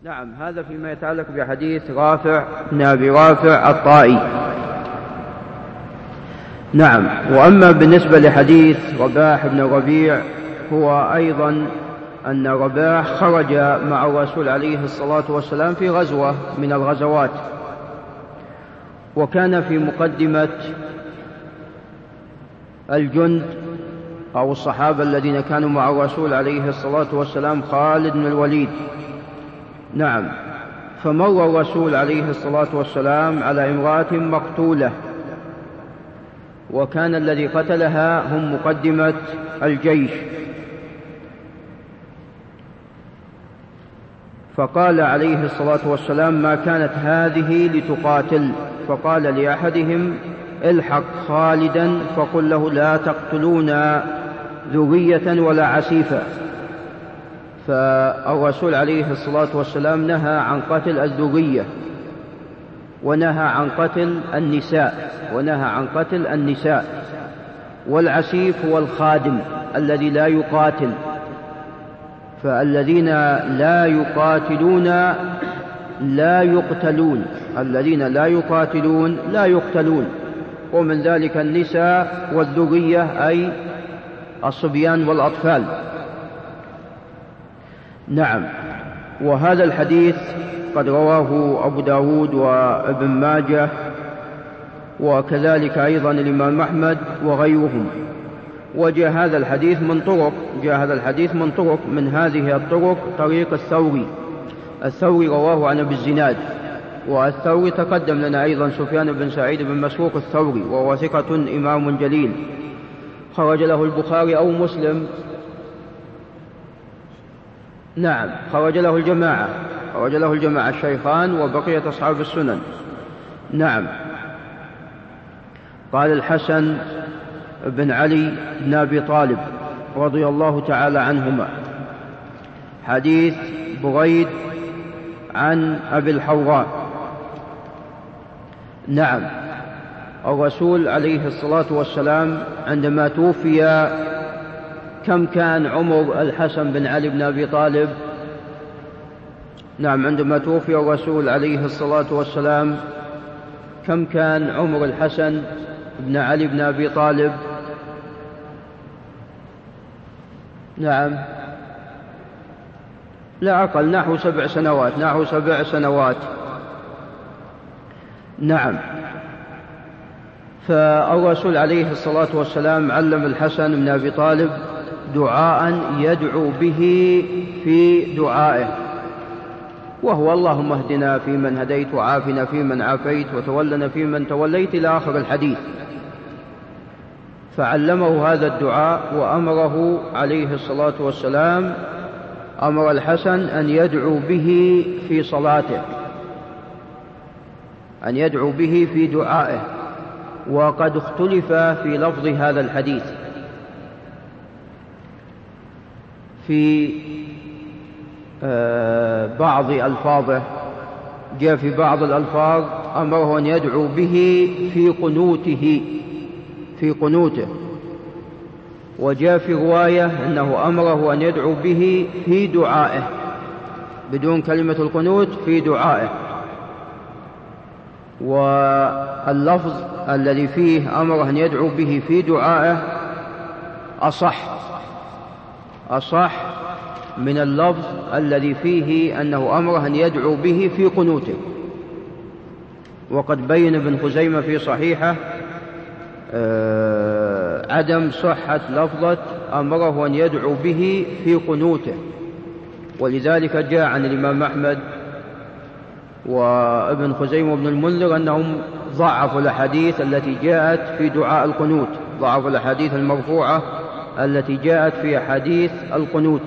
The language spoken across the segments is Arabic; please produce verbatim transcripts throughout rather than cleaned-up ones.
نعم، هذا فيما يتعلق بحديث رافع بن أبي رافع الطائي. نعم. وأما بالنسبة لحديث رباح بن ربيع، هو أيضا أن رباح خرج مع الرسول عليه الصلاة والسلام في غزوة من الغزوات، وكان في مقدمة الجند أو الصحابة الذين كانوا مع الرسول عليه الصلاة والسلام خالد بن الوليد. نعم. فمر الرسول عليه الصلاة والسلام على امرأة مقتولة، وكان الذي قتلها هم مقدمة الجيش، فقال عليه الصلاة والسلام: ما كانت هذه لتقاتل. فقال لأحدهم: الحق خالدا فقل له لا تقتلونا ذرية ولا عسيفا. فالرسول عليه الصلاة والسلام نهى عن قتل الذرية، ونهى عن قتل النساء ونهى عن قتل النساء والعسيف هو الخادم الذي لا يقاتل. فالذين لا يقاتلون لا يقتلون الذين لا يقاتلون لا يقتلون ومن ذلك النساء والذرية أي الصبيان والأطفال. نعم. وهذا الحديث قد رواه أبو داود وابن ماجه، وكذلك أيضا الإمام أحمد وغيرهم. وجاء هذا الحديث من طرق جاء هذا الحديث من طرق من هذه الطرق طريق الثوري الثوري رواه عن أبي الزناد، والثوري تقدم لنا أيضا سفيان بن سعيد بن مسروق الثوري، وهو ثقة إمام جليل، خرج له البخاري أو مسلم. نعم، خرج له الجماعة خرج له الجماعة الشيخان وبقية أصحاب السنن. نعم. قال الحسن بن علي بن أبي طالب رضي الله تعالى عنهما: حديث بريد عن أبي الحوراء. نعم. الرسول عليه الصلاة والسلام عندما توفي كم كان عمر الحسن بن علي بن أبي طالب؟ نعم، عندما توفي الرسول عليه الصلاة والسلام كم كان عمر الحسن بن علي بن أبي طالب؟ نعم، لا أقل، نحو سبع سنوات نحو سبع سنوات نعم. فالرسول عليه الصلاة والسلام علم الحسن بن أبي طالب دعاء يدعو به في دعائه، وهو: اللهم اهدنا فيمن هديت، وعافنا فيمن عافيت، وتولنا فيمن توليت، إلى آخر الحديث. فعلمه هذا الدعاء، وأمره عليه الصلاة والسلام أمر الحسن أن يدعو به في صلاته، أن يدعو به في دعائه. وقد اختلف في لفظ هذا الحديث، في بعض ألفاظه جاء في بعض الألفاظ أمره أن يدعو به في قنوته في قنوته وجاء في رواية أنه أمره أن يدعو به في دعائه بدون كلمة القنوت، في دعائه. واللفظ الذي فيه أمره أن يدعو به في دعائه أصح أصح من اللفظ الذي فيه أنه أمره أن يدعو به في قنوته. وقد بين ابن خزيمة في صحيحه عدم صحة لفظة أمره أن يدعو به في قنوته، ولذلك جاء عن الإمام أحمد وابن خزيمة وابن المنذر أنهم ضعفوا الأحاديث التي جاءت في دعاء القنوت، ضعفوا الأحاديث المرفوعة التي جاءت في أحاديث القنوت.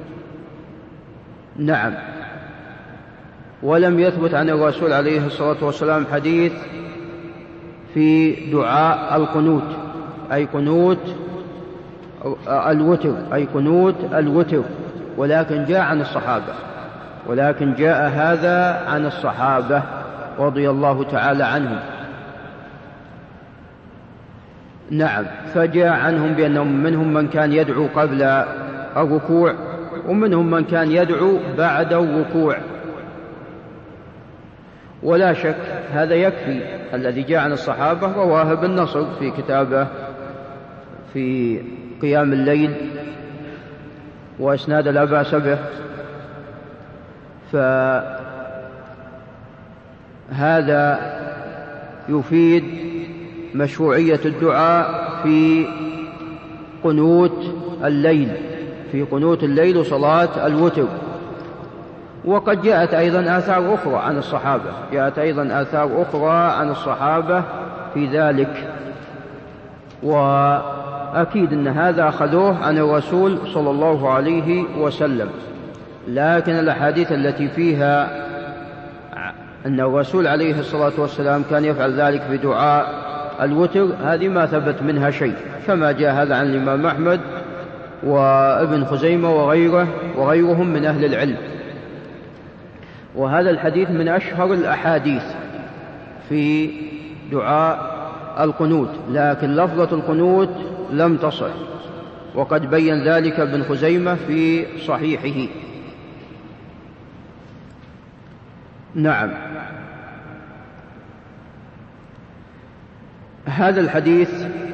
نعم. ولم يثبت عن الرسول عليه الصلاة والسلام حديث في دعاء القنوت، أي قنوت الوتر أي قنوت الوتر ولكن جاء عن الصحابة ولكن جاء هذا عن الصحابة رضي الله تعالى عنهم. نعم. فجاء عنهم بأنهم منهم من كان يدعو قبل الركوع، ومنهم من كان يدعو بعد الركوع. ولا شك هذا يكفي. الذي جاء عن الصحابة رواه ابن نصر في كتابه في قيام الليل، وإسناد لا بأس به. فهذا يفيد مشروعية الدعاء في قنوت الليل، في قنوت الليل وصلاة الوتر. وقد جاءت أيضا آثار أخرى عن الصحابة، جاءت أيضا آثار أخرى عن الصحابة في ذلك، وأكيد أن هذا أخذوه عن الرسول صلى الله عليه وسلم. لكن الأحاديث التي فيها أن الرسول عليه الصلاة والسلام كان يفعل ذلك في دعاء الوتر هذه ما ثبت منها شيء، كما جاء هذا عن الإمام أحمد وابن خزيمة وغيره وغيرهم من أهل العلم. وهذا الحديث من أشهر الأحاديث في دعاء القنوت، لكن لفظة القنوت لم تصح، وقد بين ذلك ابن خزيمة في صحيحه. نعم. هذا الحديث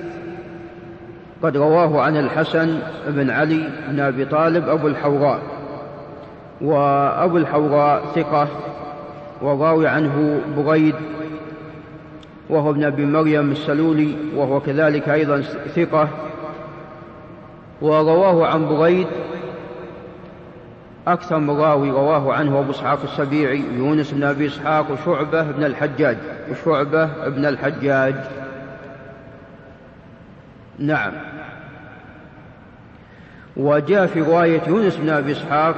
قد رواه عن الحسن بن علي بن أبي طالب أبو الحوراء، وأبو الحوراء ثقة، وراوي عنه بريد وهو ابن أبي مريم السلولي، وهو كذلك أيضا ثقة. ورواه عن بريد أكثر من راوي رواه عنه أبو إسحاق السبيعي، يونس بن أبي إسحاق، وشعبة بن الحجاج وشعبة بن الحجاج. نعم. وجاء في رواية يونس بن أبي إسحاق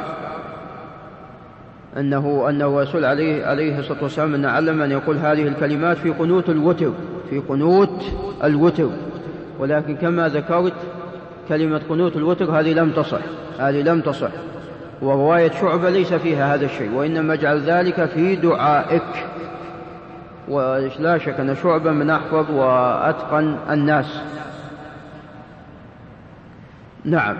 أنه أن الرسول عليه عليه الصلاة والسلام أن علم أن يقول هذه الكلمات في قنوت الوتر، في قنوت الوتر. ولكن كما ذكرت كلمة قنوت الوتر هذه لم تصح، هذه لم تصح. ورواية شعبة ليس فيها هذا الشيء، وإنما جعل ذلك في دعائك. ولا شك أن شعبة من أحفظ وأتقن الناس. نعم.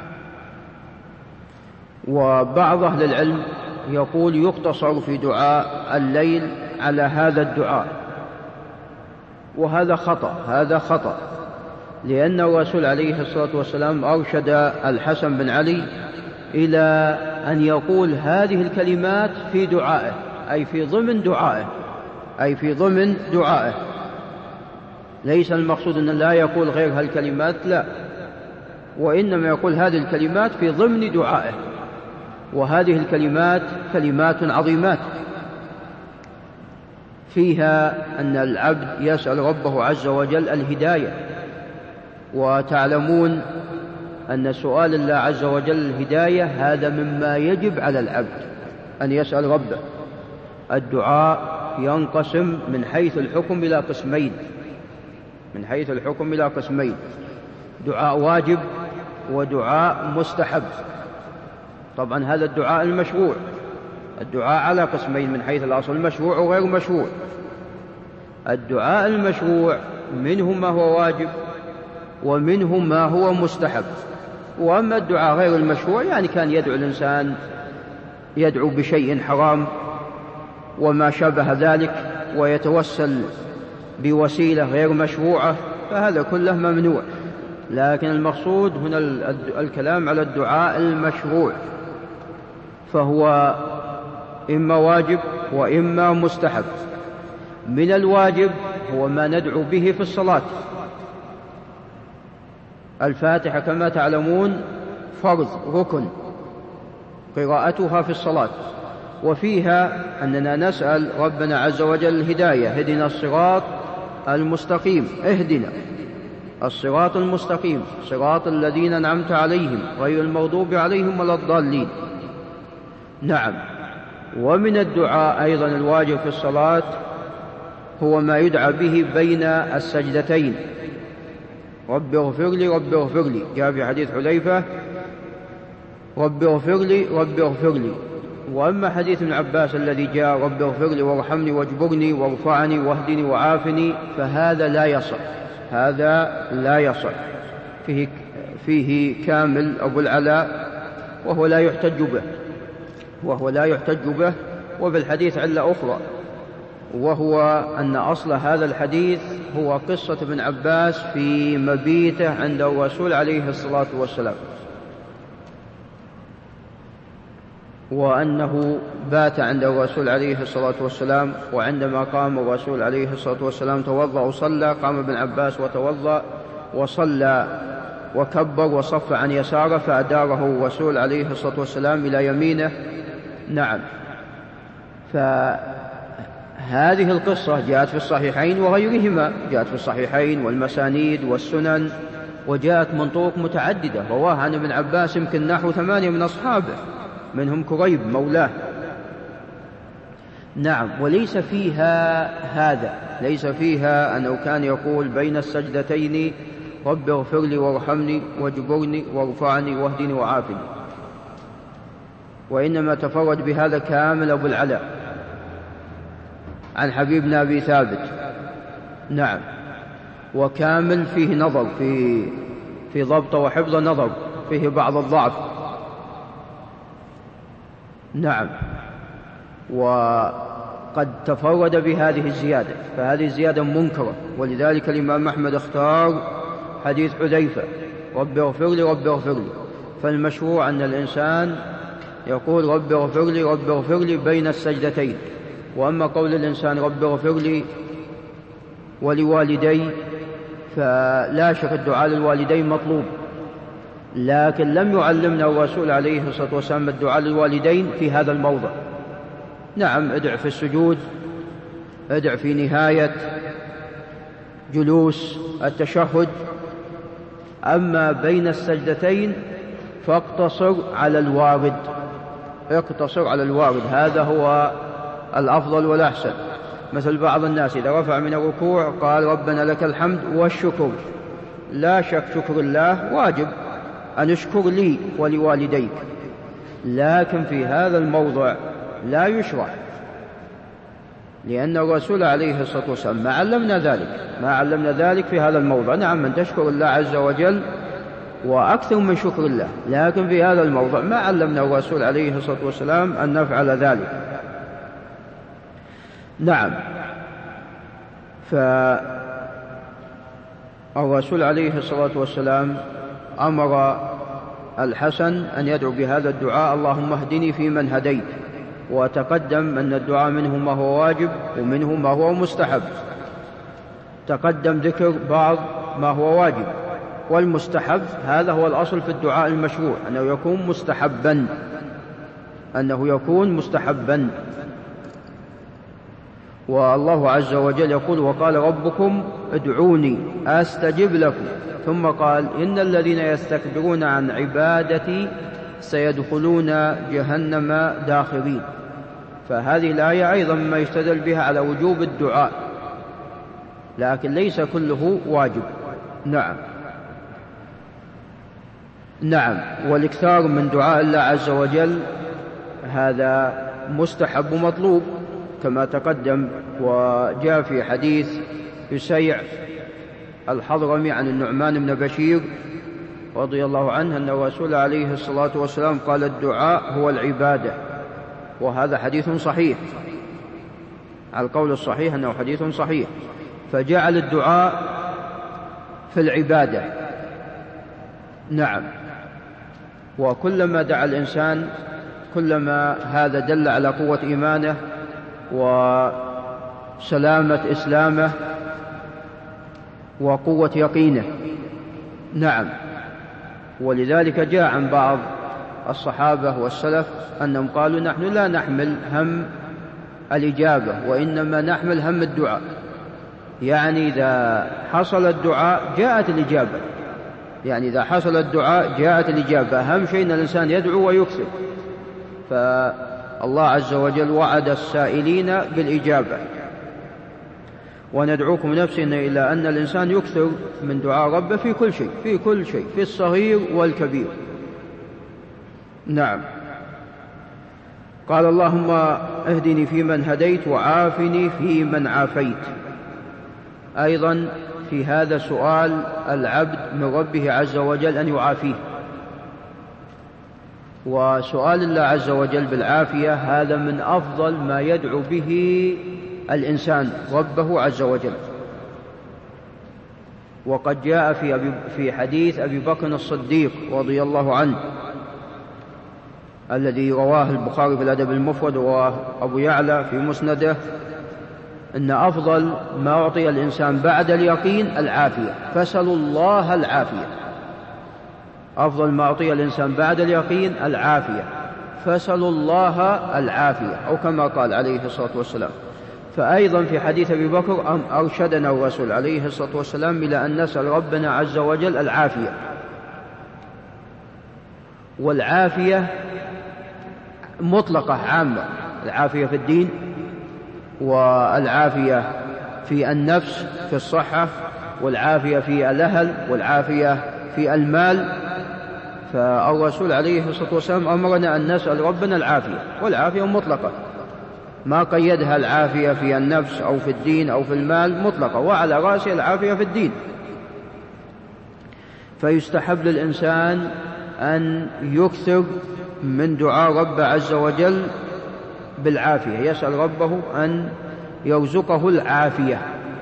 وبعض أهل العلم يقول يقتصر في دعاء الليل على هذا الدعاء، وهذا خطأ، هذا خطأ، لأن الرسول عليه الصلاة والسلام أرشد الحسن بن علي إلى أن يقول هذه الكلمات في دعائه، أي في ضمن دعائه، أي في ضمن دعائه. ليس المقصود أن لا يقول غير هالكلمات، لا، وإنما يقول هذه الكلمات في ضمن دعائه. وهذه الكلمات كلمات عظيمات فيها أن العبد يسأل ربه عز وجل الهداية، وتعلمون أن سؤال الله عز وجل الهداية هذا مما يجب على العبد أن يسأل ربه. الدعاء ينقسم من حيث الحكم إلى قسمين، من حيث الحكم إلى قسمين: دعاء واجب ودعاء مستحب. طبعا هذا الدعاء المشروع، الدعاء على قسمين من حيث الأصل: مشروع وغير مشروع. الدعاء المشروع منه ما هو واجب ومنه ما هو مستحب. وأما الدعاء غير المشروع يعني كان يدعو الإنسان يدعو بشيء حرام وما شابه ذلك ويتوسل بوسيلة غير مشروعة، فهذا كله ممنوع. لكن المقصود هنا الكلام على الدعاء المشروع، فهو إما واجب وإما مستحب. من الواجب هو ما ندعو به في الصلاة. الفاتحة كما تعلمون فرض ركن قراءتها في الصلاة، وفيها أننا نسأل ربنا عز وجل الهداية: اهدنا الصراط المستقيم، اهدنا الصراط المستقيم صراط الذين أنعمت عليهم غير المغضوب عليهم ولا الضالين. نعم. ومن الدعاء أيضا الواجب في الصلاة هو ما يدعى به بين السجدتين: رب اغفر لي رب اغفر لي، جاء في حديث حذيفة: رب اغفر لي رب اغفر لي. وأما حديث ابن عباس الذي جاء: رب اغفر لي وارحمني واجبرني وارفعني واهدني وعافني، فهذا لا يصح، هذا لا يصح. فيه, فيه كامل أبو العلاء وهو لا يحتج به، وهو لا يحتج به. وفي الحديث علة أخرى، وهو أن أصل هذا الحديث هو قصة ابن عباس في مبيته عند الرسول عليه الصلاة والسلام، وأنه بات عند الرسول عليه الصلاة والسلام، وعندما قام الرسول عليه الصلاة والسلام توضأ وصلى، قام ابن عباس وتوضأ وصلى وكبر وصف عن يساره، فأداره الرسول عليه الصلاة والسلام إلى يمينه. نعم. فهذه القصة جاءت في الصحيحين وغيرهما، جاءت في الصحيحين والمسانيد والسنن، وجاءت من طرق متعددة رواها عن ابن عباس يمكن نحو ثمانية من أصحابه، منهم كريب مولاه. نعم. وليس فيها هذا، ليس فيها أنه كان يقول بين السجدتين رب اغفر لي وارحمني واجبرني وارفعني واهدني وعافني، وإنما تفرد بهذا كامل أبو العلاء عن حبيب بن أبي ثابت. نعم. وكامل فيه نظر في في ضبط وحفظ نظر، فيه بعض الضعف. نعم. وقد تفرد بهذه الزيادة، فهذه الزيادة منكرة، ولذلك الإمام أحمد اختار حديث حذيفة رب اغفر لي رب اغفر لي. فالمشروع أن الإنسان يقول رب اغفر لي رب اغفر لي بين السجدتين. وأما قول الإنسان رب اغفر لي ولوالدي، فلا شك الدعاء للوالدين مطلوب، لكن لم يعلمنا الرسول عليه الصلاة والسلام الدعاء للوالدين في هذا الموضع. نعم. ادع في السجود، ادع في نهاية جلوس التشهد، أما بين السجدتين فاقتصر على الوارد، اقتصر على الوارد، هذا هو الأفضل والأحسن. مثل بعض الناس إذا رفع من الركوع قال ربنا لك الحمد والشكر، لا شك شكر الله واجب، أن اشكر لي ولوالديك، لكن في هذا الموضع لا يشرع، لأن الرسول عليه الصلاة والسلام ما علمنا ذلك، ما علمنا ذلك في هذا الموضع. نعم، من تشكر الله عز وجل وأكثر من شكر الله، لكن في هذا الموضع ما علمنا الرسول عليه الصلاة والسلام أن نفعل ذلك. نعم. فالرسول عليه الصلاة والسلام أمر الحسن أن يدعو بهذا الدعاء اللهم اهدني فيمن هديت، وتقدم أن الدعاء منه ما هو واجب ومنه ما هو مستحب. تقدم ذكر بعض ما هو واجب، والمستحب هذا هو الأصل في الدعاء المشروع، أنه يكون مستحبا، أنه يكون مستحبا. والله عز وجل يقول وقال ربكم ادعوني أستجب لكم، ثم قال إن الذين يستكبرون عن عبادتي سيدخلون جهنم داخرين. فهذه الآية أيضا ما يستدل بها على وجوب الدعاء، لكن ليس كله واجب. نعم. نعم. والإكثار من دعاء الله عز وجل هذا مستحب ومطلوب كما تقدم، وجاء في حديث يسيع الحضرمي عن النعمان بن بشير رضي الله عنه أن الرسول عليه الصلاة والسلام قال الدعاء هو العبادة، وهذا حديث صحيح، على القول الصحيح أنه حديث صحيح. فجعل الدعاء في العبادة. نعم. وكلما دعا الإنسان كلما هذا دل على قوة إيمانه وسلامة إسلامه وقوة يقينه. نعم. ولذلك جاء عن بعض الصحابة والسلف أنهم قالوا نحن لا نحمل هم الإجابة، وإنما نحمل هم الدعاء، يعني إذا حصل الدعاء جاءت الإجابة، يعني إذا حصل الدعاء جاءت الإجابة. أهم شيء أن الإنسان يدعو ويكثر، فالله عز وجل وعد السائلين بالإجابة. وندعوكم نفسنا إلى أن الإنسان يكثر من دعاء ربه في كل شيء، في كل شيء، في الصغير والكبير. نعم. قال اللهم اهدني فيمن هديت وعافني فيمن عافيت. أيضا في هذا سؤال العبد من ربه عز وجل أن يعافيه، وسؤال الله عز وجل بالعافية هذا من أفضل ما يدعو به الإنسان ربه عز وجل. وقد جاء في, أبي في حديث أبي بكر الصديق رضي الله عنه الذي رواه البخاري في الأدب المفرد ورواه أبو يعلى في مسنده إن أفضل ما أعطي الإنسان بعد اليقين العافية، فاسألوا الله العافية. أفضل ما أعطي الإنسان بعد اليقين العافية، فاسألوا الله العافية، أو كما قال عليه الصلاة والسلام. فأيضا في حديث أبي بكر أرشدنا الرسول عليه الصلاة والسلام إلى أن نسأل ربنا عز وجل العافية. والعافية مطلقة عامة، العافية في الدين، والعافية في النفس في الصحة، والعافية في الأهل، والعافية في المال. فالرسول عليه الصلاة والسلام أمرنا أن نسأل ربنا العافية، والعافية مطلقة، ما قيدها العافية في النفس أو في الدين أو في المال، مطلقة، وعلى رأسها العافية في الدين. فيستحب للإنسان أن يكثر من دعاء رب عز وجل بالعافية، يسأل ربه أن يرزقه العافية.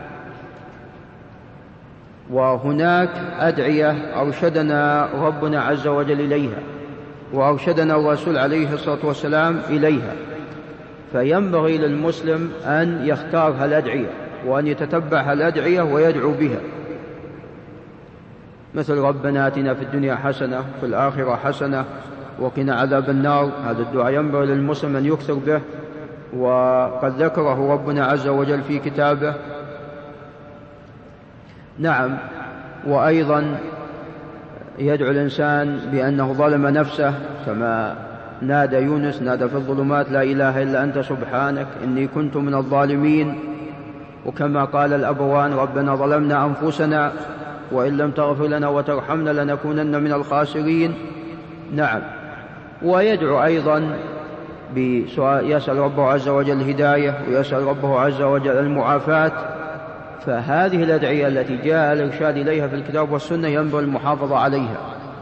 وهناك أدعية أرشدنا ربنا عز وجل إليها، وأرشدنا الرسول عليه الصلاة والسلام إليها، فينبغي للمسلم أن يختار الأدعية وأن يتتبع الأدعية ويدعو بها، مثل ربنا آتنا في الدنيا حسنة في الآخرة حسنة وقنا عذاب النار. هذا الدعاء ينبغي للمسلم أن يكثر به، وقد ذكره ربنا عز وجل في كتابه. نعم. وأيضا يدعو الإنسان بأنه ظلم نفسه، كما نادى يونس نادى في الظلمات لا إله إلا أنت سبحانك إني كنت من الظالمين، وكما قال الأبوان ربنا ظلمنا أنفسنا وإن لم تغفر لنا وترحمنا لنكونن من الخاسرين. نعم. ويدعو أيضا بسؤال، يسأل ربه عز وجل الهداية، ويسأل ربه عز وجل المعافاة. فهذه الأدعية التي جاء الإرشاد إليها في الكتاب والسنة ينبغي المحافظة عليها.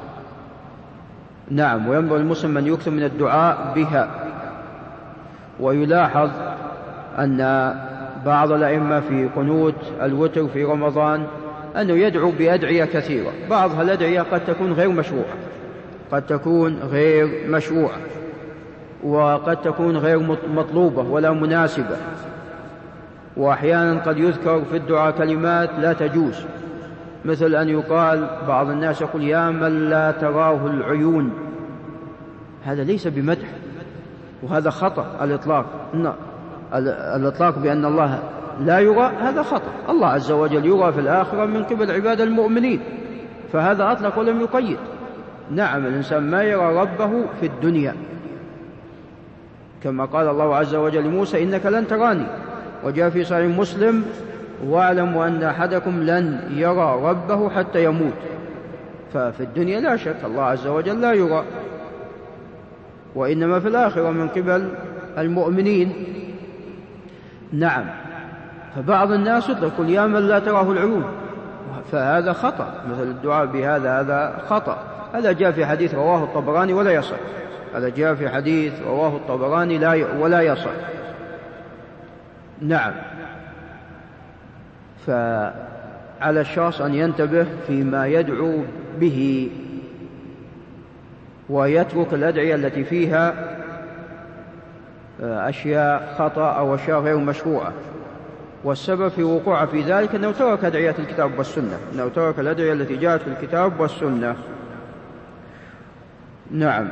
نعم. وينبغي المسلم أن يكثر من الدعاء بها. ويلاحظ أن بعض الأئمة في قنوت الوتر في رمضان أنه يدعو بأدعية كثيرة، بعضها الأدعية قد تكون غير مشروعة، قد تكون غير مشروعة وقد تكون غير مطلوبة ولا مناسبة، وأحيانا قد يذكر في الدعاء كلمات لا تجوز، مثل أن يقال بعض الناس يقول يا من لا تراه العيون، هذا ليس بمدح، وهذا خطأ. الإطلاق الإطلاق بأن الله لا يرى هذا خطأ. الله عز وجل يرى في الآخرة من قبل عباد المؤمنين، فهذا أطلق ولم يقيد. نعم. الإنسان ما يرى ربه في الدنيا، كما قال الله عز وجل لموسى إنك لن تراني، وجاء في صحيح مسلم واعلموا أن أحدكم لن يرى ربه حتى يموت. ففي الدنيا لا شك الله عز وجل لا يرى، وإنما في الآخرة من قبل المؤمنين. نعم. فبعض الناس يقول يا من لا تراه العيون، فهذا خطأ، مثل الدعاء بهذا هذا خطأ. هذا جاء في حديث رواه الطبراني ولا يصح، هذا جاء في حديث رواه الطبراني لا ي... ولا يصح. نعم. فعلى الشخص أن ينتبه فيما يدعو به، ويترك الأدعية التي فيها أشياء خطأ أو أشياء غير مشروعة. والسبب في وقوع في ذلك أنه ترك أدعية الكتاب والسنة، أنه ترك الأدعية التي جاءت في الكتاب والسنة. نعم.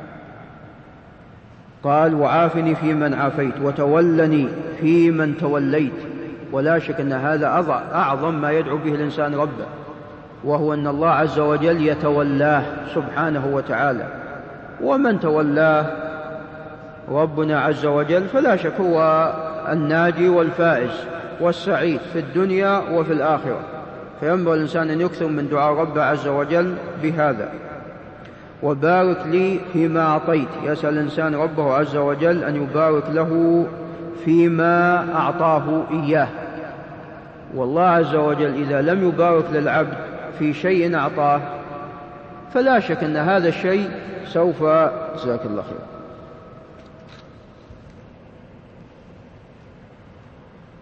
قال وعافني في من عافيت وتولني في من توليت. ولا شك أن هذا أعظم ما يدعو به الإنسان ربه، وهو أن الله عز وجل يتولاه سبحانه وتعالى، ومن تولاه ربنا عز وجل فلا شك هو الناجي والفائز والسعيد في الدنيا وفي الآخرة. فينبغي الإنسان أن يكثر من دعاء ربه عز وجل بهذا. وبارك لي فيما أعطيت، يسأل الإنسان ربه عز وجل أن يبارك له فيما أعطاه إياه. والله عز وجل إذا لم يبارك للعبد في شيء أعطاه فلا شك أن هذا الشيء سوف جزاك الله خير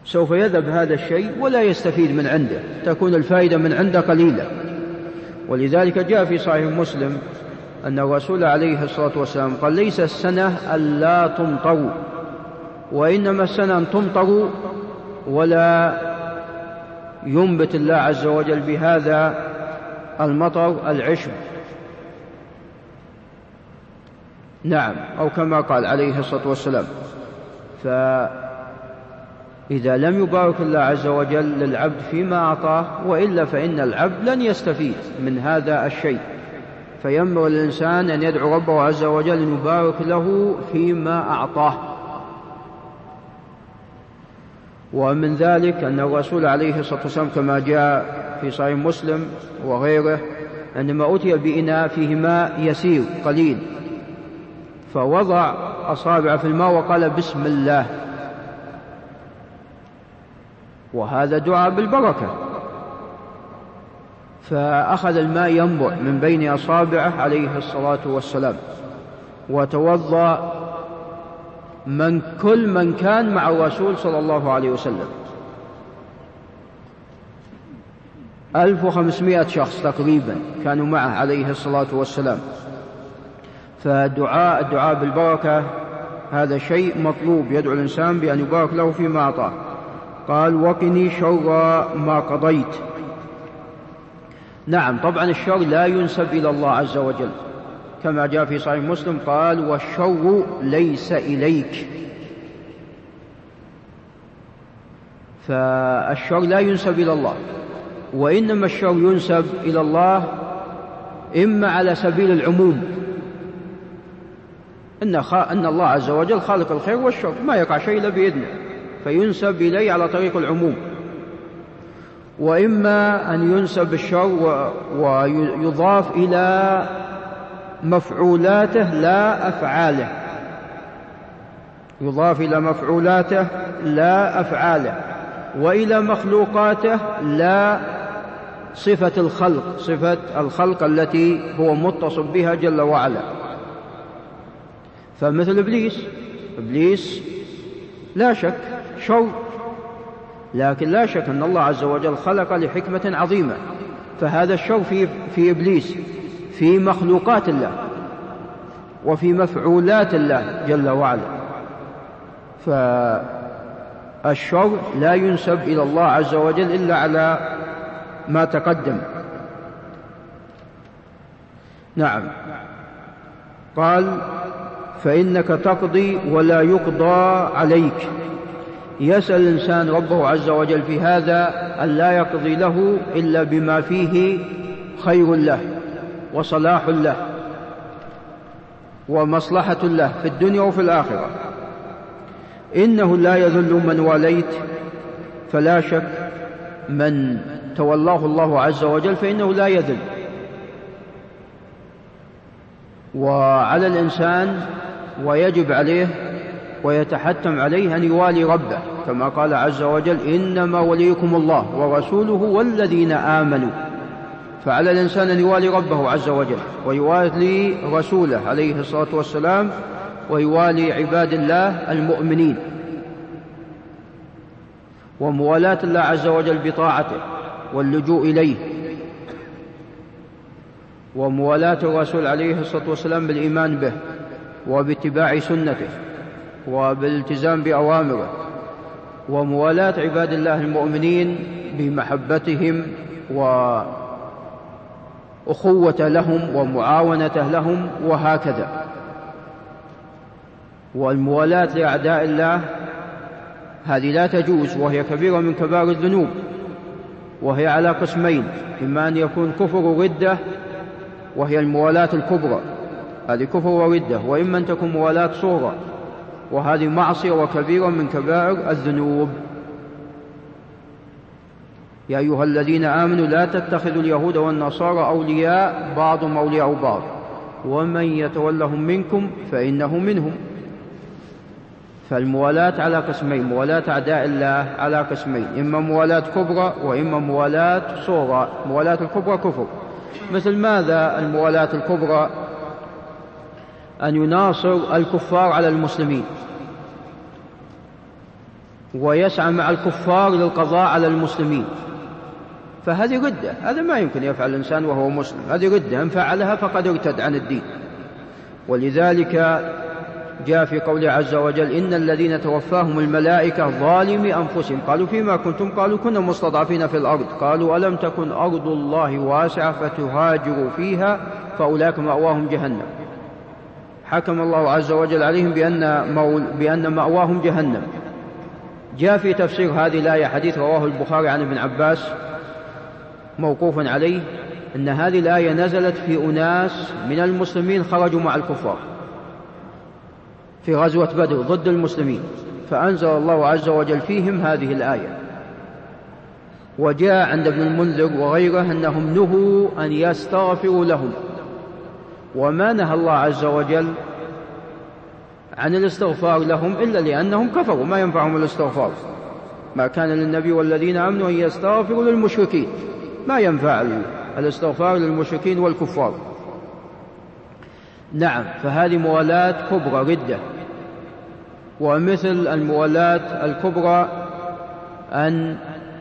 سوف يذهب هذا الشيء ولا يستفيد من عنده، تكون الفائدة من عنده قليلة. ولذلك جاء في صحيح مسلم أن الرسول عليه الصلاة والسلام قال: ليس السنة ألا تمطروا، وإنما السنة أن تمطروا ولا ينبت الله عز وجل بهذا المطر العشب. نعم، أو كما قال عليه الصلاة والسلام. فإذا لم يبارك الله عز وجل للعبد فيما أعطاه، وإلا فإن العبد لن يستفيد من هذا الشيء. فينبغي للإنسان أن يدعو ربه عز وجل أن يبارك له فيما أعطاه. ومن ذلك أن الرسول عليه الصلاة والسلام كما جاء في صحيح مسلم وغيره عندما أتي بإناء فيه ماء يسير قليل، فوضع أصابعه في الماء وقال: بسم الله، وهذا دعاء بالبركة. فأخذ الماء ينبع من بين أصابعه عليه الصلاة والسلام، وتوضأ من كل من كان مع الرسول صلى الله عليه وسلم، ألف وخمسمائة شخص تقريبا كانوا معه عليه الصلاة والسلام. فدعاء الدعاء بالبركة هذا شيء مطلوب، يدعو الإنسان بأن يبارك له فيما أعطاه. قال: وقني شر ما قضيت. نعم، طبعا الشر لا ينسب إلى الله عز وجل، كما جاء في صحيح مسلم قال: والشر ليس إليك. فالشر لا ينسب إلى الله، وإنما الشر ينسب إلى الله إما على سبيل العموم، إن, أن الله عز وجل خالق الخير والشر، ما يقع شيء إلا بإذنه، فينسب إليه على طريق العموم. وإما أن ينسب الشر ويضاف إلى مفعولاته لا أفعاله، يضاف إلى مفعولاته لا أفعاله، وإلى مخلوقاته لا صفة الخلق، صفة الخلق التي هو متصف بها جل وعلا. فمثل إبليس، إبليس لا شك شر، لكن لا شك أن الله عز وجل خلق لحكمة عظيمة، فهذا الشر في, في إبليس في مخلوقات الله وفي مفعولات الله جل وعلا. فالشر لا ينسب إلى الله عز وجل إلا على ما تقدم. نعم. قال: فإنك تقضي ولا يقضى عليك. يسأل الإنسان ربه عز وجل في هذا أن لا يقضي له إلا بما فيه خير له وصلاح له ومصلحة له في الدنيا وفي الآخرة. إنه لا يذل من واليت، فلا شك من تولاه الله عز وجل فإنه لا يذل. وعلى الإنسان ويجب عليه ويتحتم عليه أن يوالي ربه، كما قال عز وجل: إنما وليكم الله ورسوله والذين آمنوا. فعلى الإنسان أن يوالي ربه عز وجل ويوالي رسوله عليه الصلاة والسلام ويوالي عباد الله المؤمنين، وموالاة الله عز وجل بطاعته واللجوء إليه، وموالاة الرسول عليه الصلاة والسلام بالإيمان به وباتباع سنته وبالالتزام بأوامره، وموالاة عباد الله المؤمنين بمحبتهم وأخوة لهم ومعاونته لهم، وهكذا. والموالاة لأعداء الله هذه لا تجوز، وهي كبيرة من كبار الذنوب، وهي على قسمين: إما أن يكون كفر وردة وهي الموالاة الكبرى، هذه كفر وردة، وإما أن تكون موالاة صغرى، وهذه معصية وكبيرة من كبائر الذنوب. يا أيها الذين آمنوا لا تتخذوا اليهود والنصارى أولياء بعضهم أولياء بعض ومن يتولهم منكم فإنه منهم. فالموالاة على قسمين: موالاة أعداء الله على قسمين، إما موالاة كبرى وإما موالاة صغرى. موالاة الكبرى كفر. مثل ماذا الموالاة الكبرى؟ أن يناصر الكفار على المسلمين ويسعى مع الكفار للقضاء على المسلمين، فهذه ردة. هذا ما يمكن يفعل الإنسان وهو مسلم، هذه ردة، إن فعلها فقد ارتد عن الدين. ولذلك جاء في قوله عز وجل: إن الذين توفاهم الملائكة ظالمي أنفسهم قالوا فيما كنتم؟ قالوا كنا مستضعفين في الأرض. قالوا ألم تكن أرض الله واسعة فتهاجروا فيها فأولئك مأواهم جهنم. حكم الله عز وجل عليهم بأن, مول بأن مأواهم جهنم. جاء في تفسير هذه الآية حديث رواه البخاري عن ابن عباس موقوف عليه أن هذه الآية نزلت في أناس من المسلمين خرجوا مع الكفار في غزوة بدر ضد المسلمين، فأنزل الله عز وجل فيهم هذه الآية. وجاء عند ابن المنذر وغيره أنهم نهوا أن يستغفروا لهم، وما نهى الله عز وجل عن الاستغفار لهم إلا لأنهم كفروا، ما ينفعهم الاستغفار. ما كان للنبي والذين آمنوا أن يستغفروا للمشركين، ما ينفع الاستغفار للمشركين والكفار. نعم، فهذه موالاة كبرى ردة. ومثل الموالاة الكبرى أن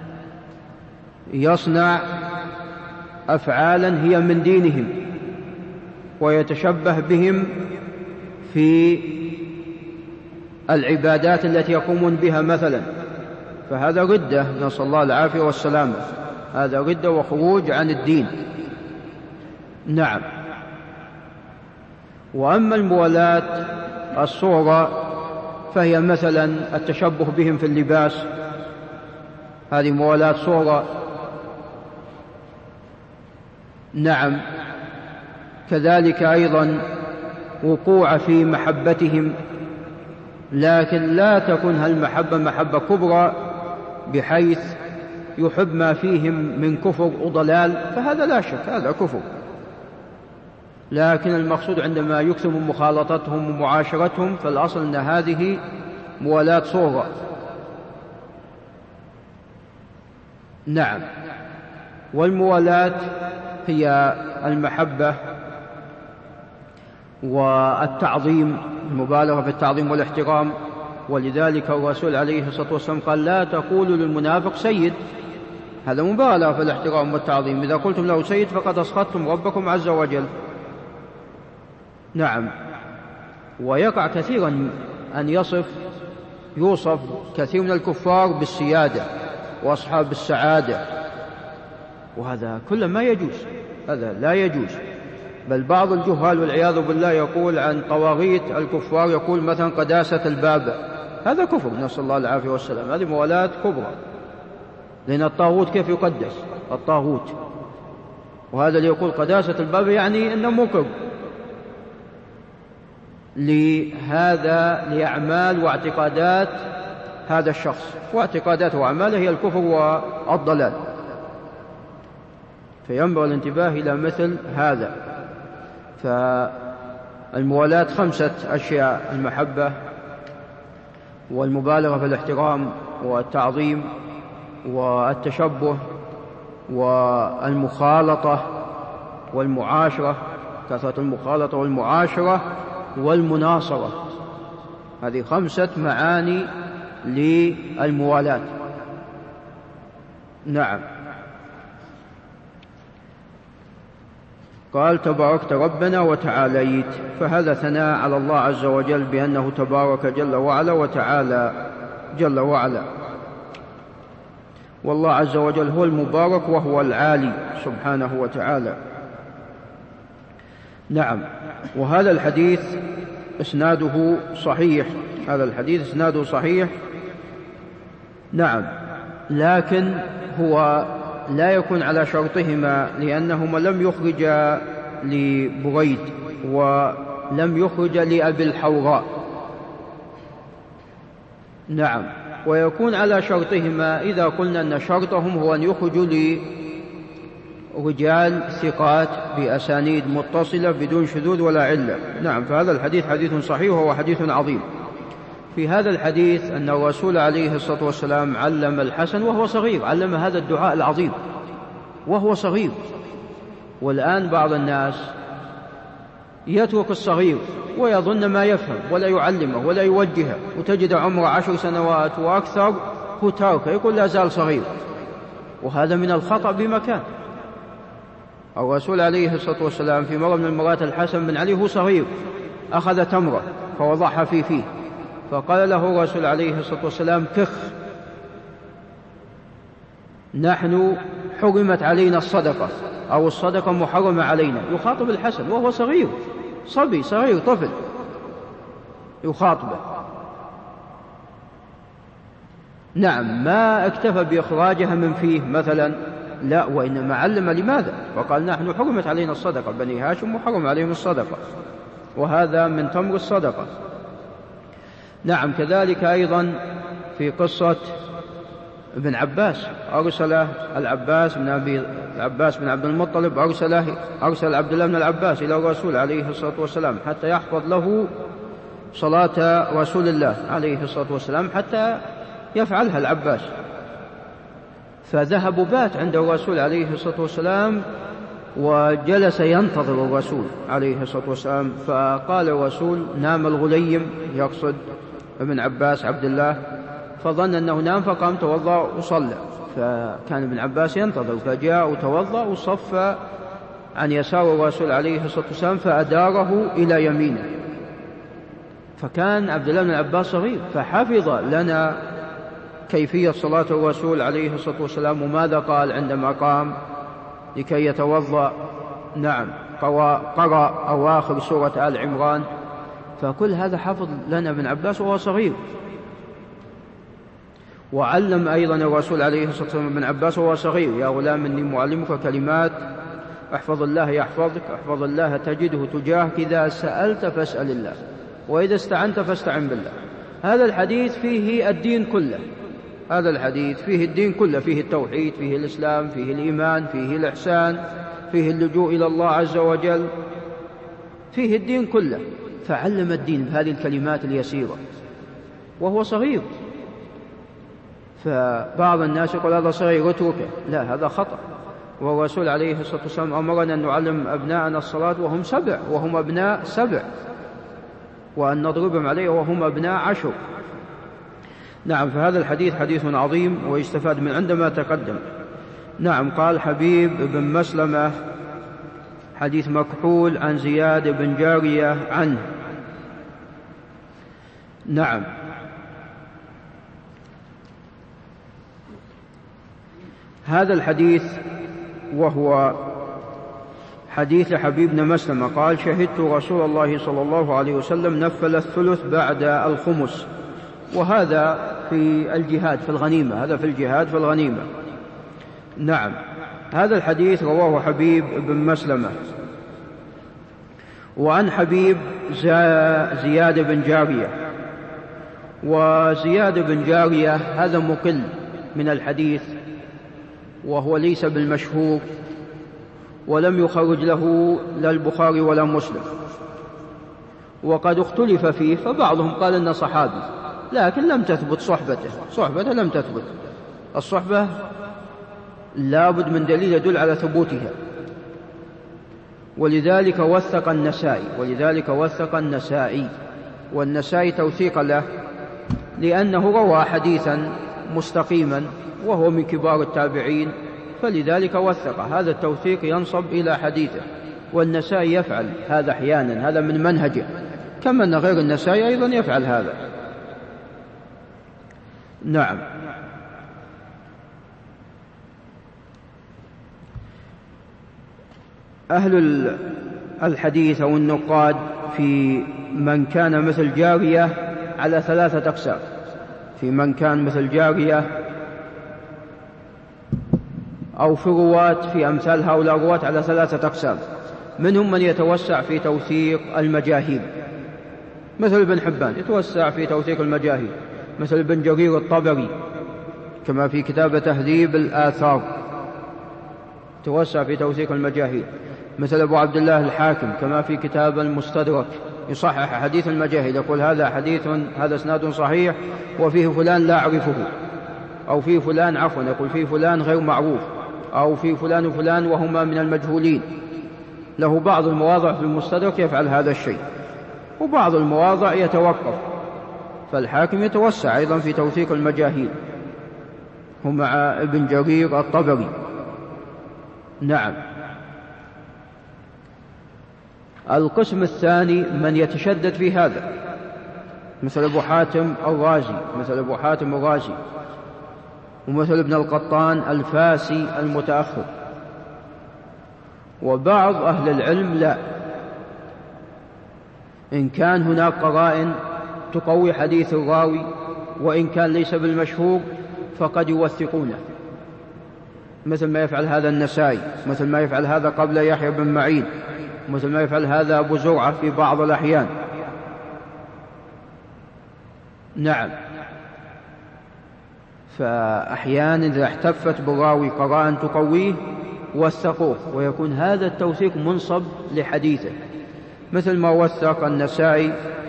يصنع أفعالا هي من دينهم ويتشبه بهم في العبادات التي يقومون بها مثلا، فهذا ردة، نسأل الله العافية والسلامة، هذا ردة وخروج عن الدين. نعم. وأما الموالاة الصغرى فهي مثلا التشبه بهم في اللباس، هذه موالاة صغرى. نعم. كذلك أيضا وقوع في محبتهم، لكن لا تكون هالمحبة محبة كبرى بحيث يحب ما فيهم من كفر وضلال، فهذا لا شك هذا كفر. لكن المقصود عندما يكثر مخالطتهم ومعاشرتهم فالأصل أن هذه موالاة صغرى. نعم. والموالاة هي المحبة والتعظيم، المبالغة في التعظيم والاحترام. ولذلك الرسول عليه الصلاة والسلام قال: لا تقولوا للمنافق سيد، هذا مبالغة في الاحترام والتعظيم، إذا قلتم له سيد فقد أسخطتم ربكم عز وجل. نعم. ويقع كثيرا أن يصف يوصف كثير من الكفار بالسيادة وأصحاب السعادة، وهذا كله ما يجوز، هذا لا يجوز. بل بعض الجهال والعياذ بالله يقول عن طواغيت الكفار، يقول مثلا قداسة البابة، هذا كفر، نسأل الله العافية والسلام، هذه موالاة كبرى. لأن الطاغوت كيف يقدس؟ الطاغوت. وهذا اللي يقول قداسة البابة يعني أنه مكر لهذا لأعمال واعتقادات هذا الشخص، واعتقاداته وأعماله هي الكفر والضلال. فينبغي الانتباه إلى مثل هذا. فالموالاة خمسة أشياء: المحبة والمبالغة في الاحترام والتعظيم والتشبه والمخالطة والمعاشرة، كثرة المخالطة والمعاشرة والمناصرة، هذه خمسة معاني للموالاة. نعم. قال: تباركت ربنا وتعاليت، فهذا ثناء على الله عز وجل بأنه تبارك جل وعلا وتعالى جل وعلا. والله عز وجل هو المبارك وهو العالي سبحانه وتعالى. نعم. وهذا الحديث إسناده صحيح، هذا الحديث إسناده صحيح. نعم. لكن هو لا يكون على شرطهما، لأنهما لم يخرجا لبريد ولم يخرج لأبي الحوراء. نعم. ويكون على شرطهما إذا قلنا أن شرطهم هو أن يخرجوا لرجال ثقات بأسانيد متصلة بدون شذوذ ولا علة. نعم. فهذا الحديث حديث صحيح وهو حديث عظيم. في هذا الحديث أن الرسول عليه الصلاة والسلام علم الحسن وهو صغير، علم هذا الدعاء العظيم وهو صغير. والآن بعض الناس يترك الصغير ويظن ما يفهم ولا يعلمه ولا يوجهه، وتجد عمره عشر سنوات وأكثر هو تاركه، يقول لا زال صغير، وهذا من الخطأ بمكان. الرسول عليه الصلاة والسلام في مرة من المرات الحسن بن علي هو صغير أخذ تمرة فوضعها في فيه، فقال له الرسول عليه الصلاة والسلام كخ، نحن حرمت علينا الصدقة أو الصدقة محرمة علينا. يخاطب الحسن وهو صغير، صبي صغير طفل يخاطبه. نعم، ما اكتفى بإخراجها من فيه مثلا، لا، وإنما علم لماذا، وقال نحن حرمت علينا الصدقة، بني هاشم محرم عليهم الصدقة، وهذا من تمر الصدقة. نعم، كذلك أيضا في قصة ابن عباس، أرسل العباس بن أبي العباس بن عبد المطلب أرسله أرسل عبد الله بن العباس إلى الرسول عليه الصلاة والسلام حتى يحفظ له صلاة رسول الله عليه الصلاة والسلام حتى يفعلها العباس. فذهب بات عند الرسول عليه الصلاة والسلام وجلس ينتظر الرسول عليه الصلاة والسلام، فقال الرسول نام الغليم، يقصد ابن عباس عبد الله، فظن أنه نام فقام توضأ وصلى، فكان ابن عباس ينتظر، فجاء وتوضأ وصف عن يسار الرسول عليه الصلاة والسلام فأداره إلى يمينه. فكان عبد الله بن عباس صغير، فحفظ لنا كيفية صلاة الرسول عليه الصلاة والسلام وماذا قال عندما قام لكي يتوضأ. نعم، قرأ أواخر سورة آل عمران، فكل هذا حفظ لنا ابن عباس وهو صغير. وعلم أيضا الرسول عليه الصلاة والسلام ابن عباس وهو صغير، يا غلام إني معلمك كلمات احفظ الله يحفظك، احفظ الله تجده تجاهك، إذا سألت فاسأل الله وإذا استعنت فاستعن بالله. هذا الحديث فيه الدين كله، هذا الحديث فيه الدين كله، فيه التوحيد، فيه الإسلام، فيه الإيمان، فيه الإحسان، فيه اللجوء إلى الله عز وجل، فيه الدين كله. فعلم الدين بهذه الكلمات اليسيرة وهو صغير. فبعض الناس يقول هذا صغير اتركه، لا، هذا خطأ. والرسول عليه الصلاة والسلام أمرنا أن نعلم أبناءنا الصلاة وهم سبع وهم أبناء سبع، وأن نضربهم عليه وهم أبناء عشر. نعم، فهذا الحديث حديث عظيم ويستفاد من عندما تقدم. نعم، قال حبيب بن مسلمة حديث مكحول عن زياد بن جارية عنه. نعم، هذا الحديث وهو حديث حبيب بن مسلمة قال شهدت رسول الله صلى الله عليه وسلم نفل الثلث بعد الخمس، وهذا في الجهاد في الغنيمة، هذا في الجهاد في الغنيمة. نعم، هذا الحديث رواه حبيب بن مسلمة. وعن حبيب زياد بن جارية، وزياد بن جارية هذا مقل من الحديث وهو ليس بالمشهور، ولم يخرج له لا البخاري ولا مسلم، وقد اختلف فيه، فبعضهم قال إنه صحابي لكن لم تثبت صحبته، صحبته لم تثبت. الصحبة لابد من دليل يدل على ثبوتها، ولذلك وثق النسائي ولذلك وثق النسائي والنسائي توثيق له لأنه روى حديثا مستقيما وهو من كبار التابعين، فلذلك وثق. هذا التوثيق ينصب إلى حديثه، والنسائي يفعل هذا أحيانا، هذا من منهجه، كما أن غير النسائي أيضا يفعل هذا. نعم، أهل الحديث أو النقاد في من كان مثل جارية على ثلاثة أقسام، في من كان مثل جارية أو في رواة في أمثال هؤلاء الرواة على ثلاثة أقسام. منهم من يتوسع في توثيق المجاهيل مثل ابن حبان، يتوسع في توثيق المجاهيل، مثل ابن جرير الطبري كما في كتاب تهذيب الآثار توسع في توثيق المجاهيل، مثل أبو عبد الله الحاكم كما في كتاب المستدرك يصحح حديث المجاهيل، يقول هذا حديث هذا اسناد صحيح وفيه فلان لا أعرفه، أو فيه فلان عفوا يقول فيه فلان غير معروف، أو فيه فلان وفلان وهما من المجهولين. له بعض المواضع في المستدرك يفعل هذا الشيء، وبعض المواضع يتوقف، فالحاكم يتوسع أيضا في توثيق المجاهيل، ومع ابن جرير الطبري. نعم. القسم الثاني من يتشدد في هذا، مثل أبو حاتم الرازي مثل أبو حاتم الرازي ومثل ابن القطان الفاسي المتأخر. وبعض أهل العلم لا، إن كان هناك قرائن تقوي حديث الراوي وإن كان ليس بالمشهور فقد يوثقونه، مثل ما يفعل هذا النسائي، مثل ما يفعل هذا قبل يحيى بن معين، مثل ما يفعل هذا أبو زرعة في بعض الأحيان. نعم. فأحيانا إذا احتفت بالراوي قرائن تقويه وثقوه، ويكون هذا التوثيق منصب لحديثه، مثل ما وثق النسائي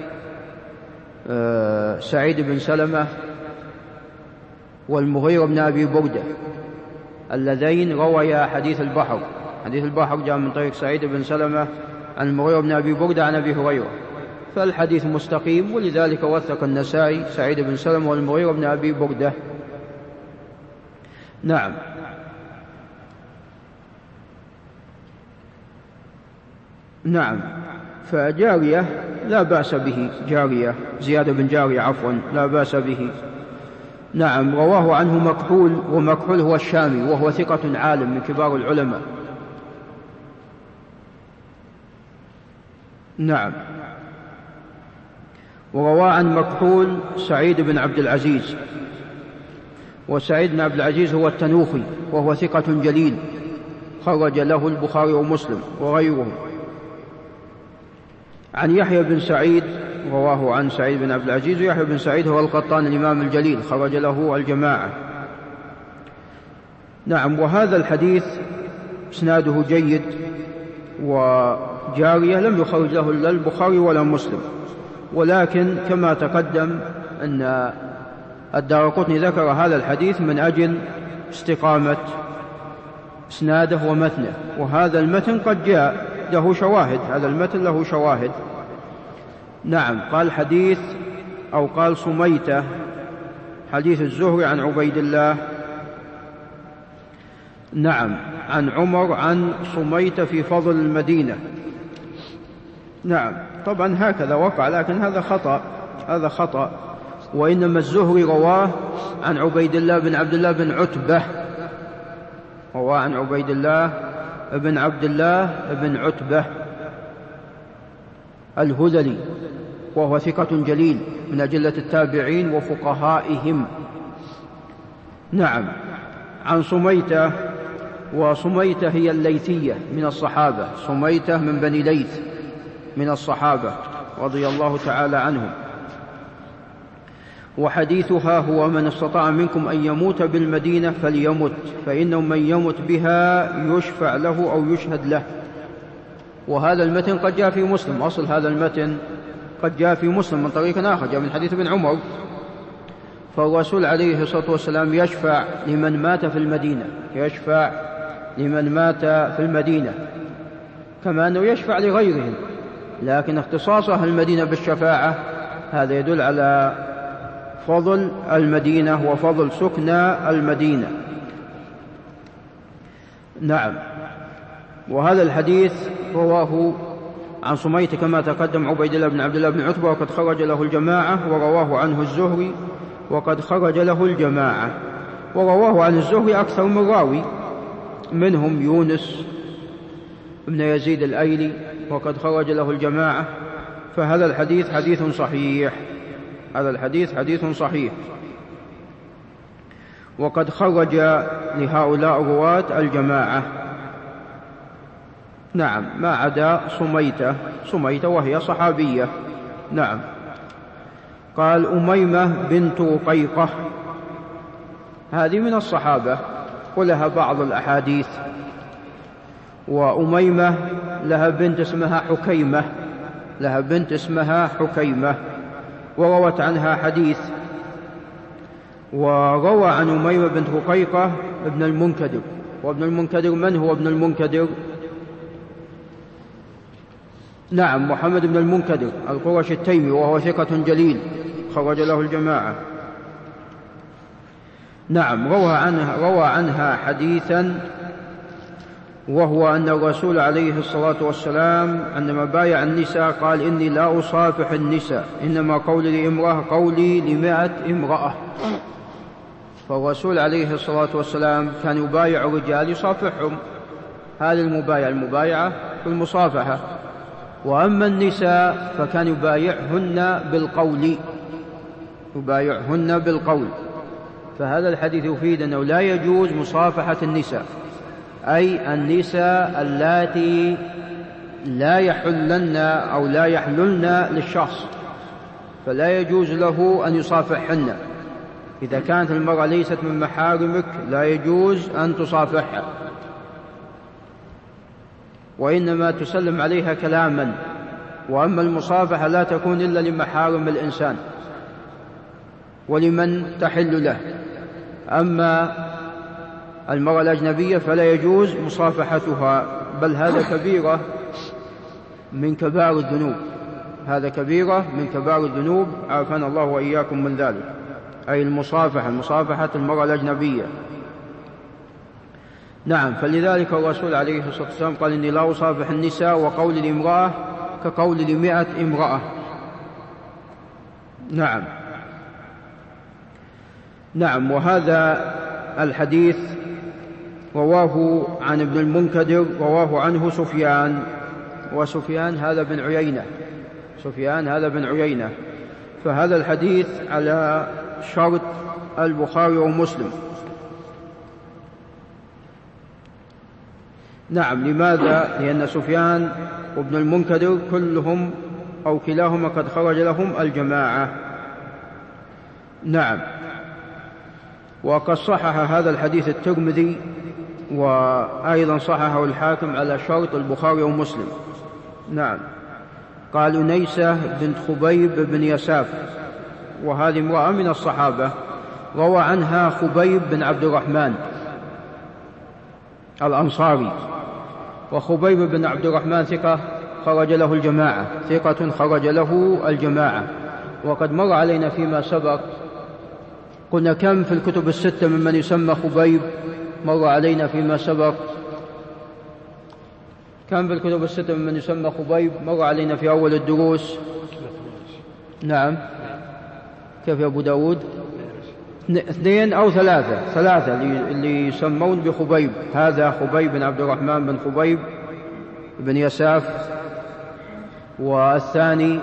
آه سعيد بن سلمة والمغيرة بن أبي بردة اللذين رويا حديث البحر. حديث البحر جاء من طريق سعيد بن سلمة عن المغيرة بن أبي بردة عن أبي هريرة، فالحديث مستقيم، ولذلك وثق النسائي سعيد بن سلمة والمغيرة بن أبي بردة. نعم. نعم. فجارية لا بأس به، جارية زيادة بن جارية عفوا لا بأس به. نعم. رواه عنه مكحول، ومكحول هو الشامي وهو ثقة عالم من كبار العلماء. نعم. وروى عن مكحول سعيد بن عبد العزيز، وسعيد بن عبد العزيز هو التنوخي وهو ثقة جليل، خرج له البخاري ومسلم وغيرهم. عن يحيى بن سعيد، رواه عن سعيد بن عبد العزيز، ويحيى بن سعيد هو القطان الإمام الجليل، خرج له الجماعة. نعم. وهذا الحديث اسناده جيد، وجارية لم يخرج له لا البخاري ولا مسلم، ولكن كما تقدم أن الدارقطني ذكر هذا الحديث من أجل استقامة اسناده ومتنه، وهذا المتن قد جاء له شواهد، هذا المتن له شواهد. نعم. قال حديث أو قال صميته، حديث الزهري عن عبيد الله، نعم، عن عمر عن صميته في فضل المدينة. نعم. طبعا هكذا وقع، لكن هذا خطأ، هذا خطأ، وإنما الزهري رواه عن عبيد الله بن عبد الله بن عتبة، رواه عن عبيد الله بن عبد الله بن عتبة الهذلي، وهو ثقة جليل من أجلة التابعين وفقهائهم. نعم. عن صميته، وصميته هي الليثية من الصحابة، صميته من بني ليث من الصحابة رضي الله تعالى عنهم. وحديثها هو من استطاع منكم أن يموت بالمدينة فليمت، فإنه من يمت بها يشفع له أو يشهد له. وهذا المتن قد جاء في مسلم، أصل هذا المتن قد جاء في مسلم من طريق آخر، جاء من حديث ابن عمر، فالرسول عليه الصلاة والسلام يشفع لمن مات في المدينة، يشفع لمن مات في المدينة، كما أنه يشفع لغيرهم، لكن اختصاصها المدينة بالشفاعة هذا يدل على فضل المدينة وفضل سكنى المدينة. نعم. وهذا الحديث رواه عن صميت كما تقدم عبيد الله بن عبد الله بن عتبة، وقد خرج له الجماعة، ورواه عنه الزهري وقد خرج له الجماعة. ورواه عن الزهري أكثر من راوي، منهم يونس بن يزيد الأيلي وقد خرج له الجماعة. فهذا الحديث حديث صحيح، هذا الحديث حديث صحيح، وقد خرج لهؤلاء الرواة الجماعة. نعم. ما عدا صميته، صميته وهي صحابية. نعم. قال أميمة بنت رقيقة، هذه من الصحابة ولها بعض الأحاديث. وأميمة لها بنت اسمها حكيمة، لها بنت اسمها حكيمة، وروت عنها حديث. وروى عن أميمة بنت رقيقة ابن المنكدر. وابن المنكدر من هو ابن المنكدر؟ نعم، محمد بن المنكدر القرشي التيمي، وهو ثقة جليل خرج له الجماعة. نعم، روى عنها, روى عنها حديثا، وهو أن الرسول عليه الصلاة والسلام عندما بايع النساء قال: إني لا أصافح النساء، إنما قولي لامرأة قولي لمائة امرأة. فالرسول عليه الصلاة والسلام كان يبايع الرجال يصافحهم، هذه المبايعة المبايعة في المصافحة. وأما النساء فكان يبايعهن بالقول يبايعهن بالقول فهذا الحديث يفيد أنه لا يجوز مصافحة النساء، أي النساء اللاتي لا يحلن أو لا يحللن للشخص، فلا يجوز له أن يصافحهن. إذا كانت المرأة ليست من محارمك لا يجوز أن تصافحها، وإنما تسلم عليها كلاما. وأما المصافحة لا تكون إلا لمحارم الإنسان ولمن تحل له. أما المرأة الأجنبية فلا يجوز مصافحتها، بل هذا كبيرة من كبار الذنوب هذا كبيرة من كبار الذنوب، عافانا الله وإياكم من ذلك، أي المصافحة مصافحة المرأة الأجنبية. نعم، فلذلك الرسول عليه الصلاة والسلام قال: إني لا أصافح النساء، وقول لامرأة كقول لمائة امرأة. نعم نعم وهذا الحديث رواه عن ابن المنكدر، رواه عنه سفيان، وسفيان هذا بن عيينة سفيان هذا بن عيينة فهذا الحديث على شرط البخاري ومسلم. نعم، لماذا؟ لأن سفيان وابن المنكدر كلهم أو كلاهما قد خرج لهم الجماعة. نعم، وقد صحح هذا الحديث الترمذي، وأيضا صححه الحاكم على شرط البخاري ومسلم. نعم، قال: أنيسة بنت خبيب بن يساف، وهذه امرأة من الصحابة، روى عنها خبيب بن عبد الرحمن الأنصاري، وخبيب بن عبد الرحمن ثقة خرج له الجماعة ثقة خرج له الجماعة وقد مر علينا فيما سبق، قلنا كم في الكتب الستة ممن يسمى خبيب؟ مر علينا فيما سبق كم في الكتب الستة ممن يسمى خبيب؟ مر علينا في أول الدروس. نعم، كيف يا أبو داود؟ اثنين أو ثلاثة ثلاثة اللي يسمون بخبيب. هذا خبيب بن عبد الرحمن بن خبيب بن يساف، والثاني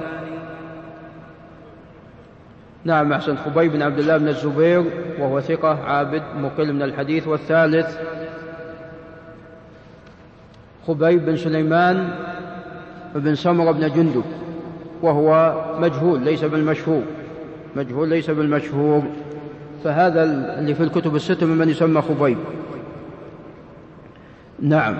نعم أحسن خبيب بن عبد الله بن الزبير، وهو ثقة عابد مقل من الحديث. والثالث خبيب بن سليمان بن سمرة بن جندب، وهو مجهول ليس بالمشهور مجهول ليس بالمشهور فهذا اللي في الكتب الستة ممن يسمى خبيب. نعم،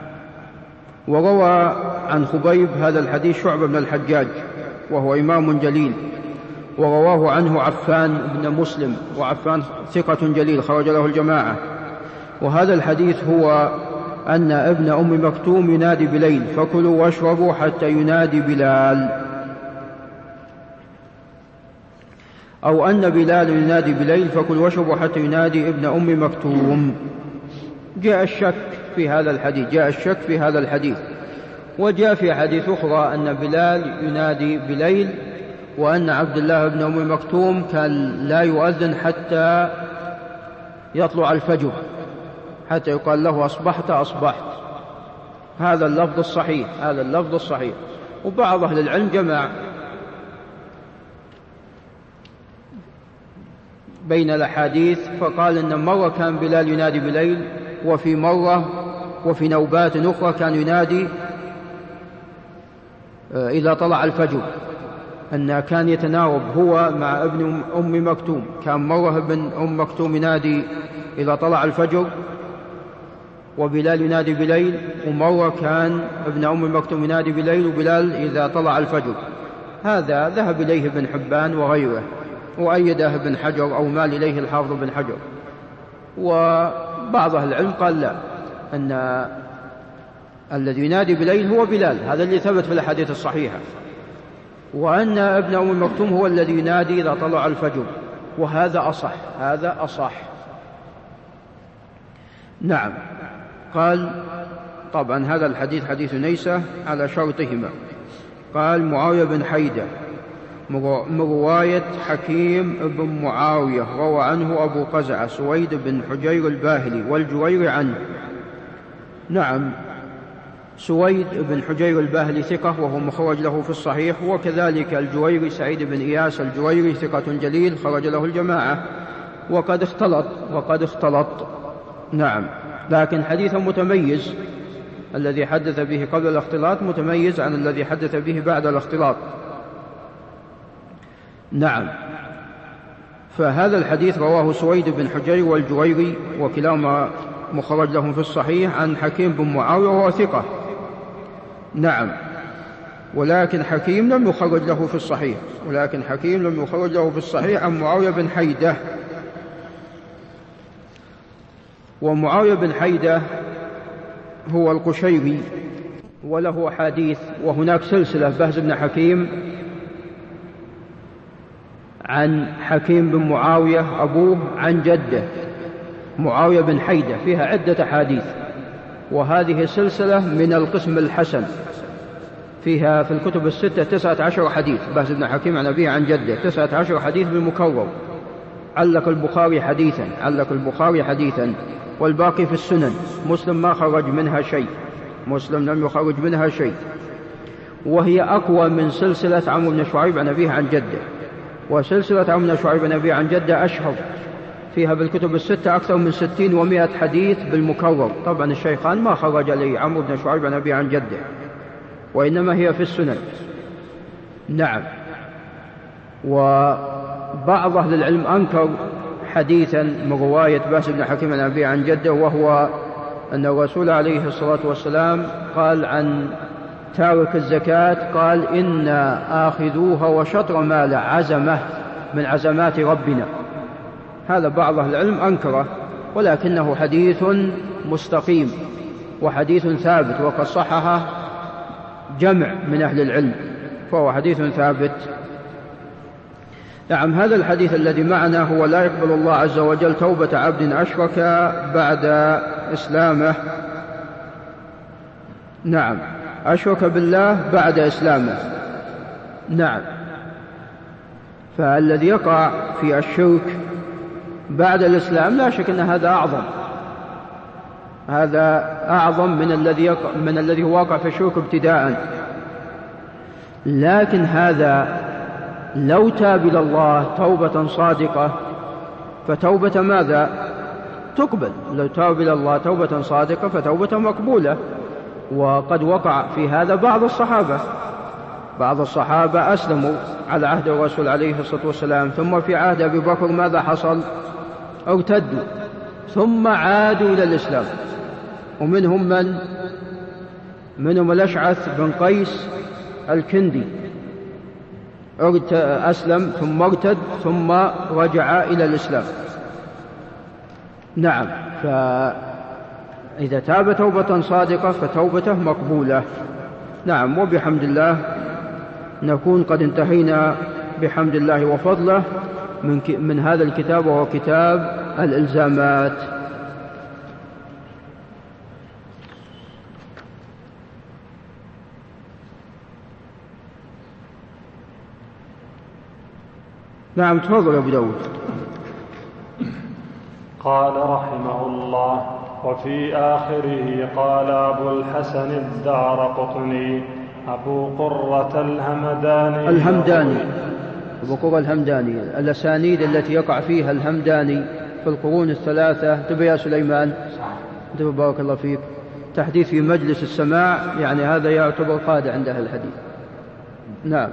وروى عن خبيب هذا الحديث شعبة بن الحجاج، وهو إمام جليل، ورواه عنه عفان بن مسلم، وعفان ثقة جليل خرج له الجماعة. وهذا الحديث هو أن ابن أم مكتوم ينادي بليل: فكلوا واشربوا حتى ينادي بلال، أو أن بلال ينادي بليل: فكلوا واشربوا حتى ينادي ابن أم مكتوم. جاء الشك في هذا الحديث جاء الشك في هذا الحديث وجاء في حديث أخرى أن بلال ينادي بليل، وأن عبد الله بن أم مكتوم كان لا يؤذن حتى يطلع الفجر، حتى يقال له: أصبحت أصبحت. هذا اللفظ الصحيح هذا اللفظ الصحيح وبعض أهل العلم جمع بين الأحاديث، فقال إن مرة كان بلال ينادي بليل، وفي مرة وفي نوبات أخرى كان ينادي إذا طلع الفجر، أن كان يتناوب هو مع ابن أم مكتوم. كان مرة ابن أم مكتوم ينادي إذا طلع الفجر وبلال ينادي بليل، ومرة كان ابن أم مكتوم ينادي بليل وبلال إذا طلع الفجر. هذا ذهب إليه ابن حبان وغيره، وأيده ابن حجر أو مال إليه الحافظ بن حجر. وبعض أهل العلم قال لا، أن الذي ينادي بليل هو بلال، هذا اللي ثبت في الأحاديث الصحيحة، وأن ابن أم مكتوم هو الذي ينادي إذا طلع الفجر، وهذا أصح، هذا أصح. نعم. قال طبعا هذا الحديث حديث نيسة على شرطهما. قال معاوية بن حيدة من رواية حكيم بن معاوية روى عنه أبو قزعة سويد بن حجير الباهلي والجويري عنه. نعم، سويد بن حجير الباهلي ثقة وهو مخرج له في الصحيح، وكذلك الجويري سعيد بن إياس الجويري ثقة جليل خرج له الجماعة، وقد اختلط وقد اختلط نعم، لكن حديثا متميز، الذي حدث به قبل الاختلاط متميز عن الذي حدث به بعد الاختلاط. نعم. فهذا الحديث رواه سويد بن حجير والجويري وكلاهما مخرج لهم في الصحيح عن حكيم بن معاوية وهو ثقة. نعم، ولكن حكيم لم يخرج له في الصحيح ولكن حكيم لم يخرج له في الصحيح عن معاوية بن حيدة. ومعاوية بن حيدة هو القشيري وله حديث، وهناك سلسلة بهز بن حكيم عن حكيم بن معاوية أبوه عن جده معاوية بن حيدة، فيها عدة حديث، وهذه سلسلة من القسم الحسن، فيها في الكتب الستة تسعة عشر حديث، بهز بن حكيم عن أبيه عن جده تسعة عشر حديث بالمكرر. علق البخاري حديثا علق البخاري حديثا والباقي في السنن. مسلم ما خرج منها شيء مسلم لم يخرج منها شيء، وهي أقوى من سلسلة عمرو بن شعيب عن أبيه عن جده، وسلسلة عمرو بن شعيب عن أبيه عن جده أشهر، فيها بالكتب الستة أكثر من ستين ومائة حديث بالمكرر. طبعا الشيخان ما خرج لي عمرو بن شعيب عن أبيه عن جده، وإنما هي في السنن. نعم. وبعض أهل العلم أنكر حديثا من رواية بهز بن حكيم عن أبيه عن جده، وهو أن الرسول عليه الصلاة والسلام قال عن تارك الزكاة، قال إن آخذوها وشطر مال عزمة من عزمات ربنا. هذا بعض أهل العلم أنكره، ولكنه حديث مستقيم وحديث ثابت، وقد صححه جمع من أهل العلم، فهو حديث ثابت. نعم. هذا الحديث الذي معنا هو لا يقبل الله عز وجل توبة عبد أشرك بعد إسلامه. نعم، أشرك بالله بعد إسلامه. نعم. فالذي يقع في الشرك بعد الإسلام لا شك أن هذا أعظم هذا أعظم من الذي يقع من الذي واقع في الشرك ابتداء. لكن هذا لو تاب إلى الله توبة صادقة فتوبة ماذا؟ تقبل. لو تاب إلى الله توبة صادقة فتوبة مقبولة. وقد وقع في هذا بعض الصحابة بعض الصحابة أسلموا على عهد الرسول عليه الصلاة والسلام، ثم في عهد أبي بكر ماذا حصل؟ ارتدوا ثم عادوا إلى الإسلام. ومنهم من منهم الأشعث بن قيس الكندي، أسلم ثم ارتد ثم رجع إلى الإسلام. نعم. فإذا تاب توبة صادقة فتوبته مقبولة. نعم. وبحمد الله نكون قد انتهينا بحمد الله وفضله من, من هذا الكتاب، وهو كتاب الإلزامات. نعم. تفضل يا أبو داود. قال رحمه الله: وفي آخره قال أبو الحسن الدارقطني أبو قرة الهمداني الهمداني أبو قرة الهمداني الأسانيد التي يقع فيها الهمداني في القرون الثلاثة. تبي يا سليمان؟ تبي بارك الله فيك. تحديث في مجلس السماع، يعني هذا يعتبر قاعدة عند أهل الحديث. نعم.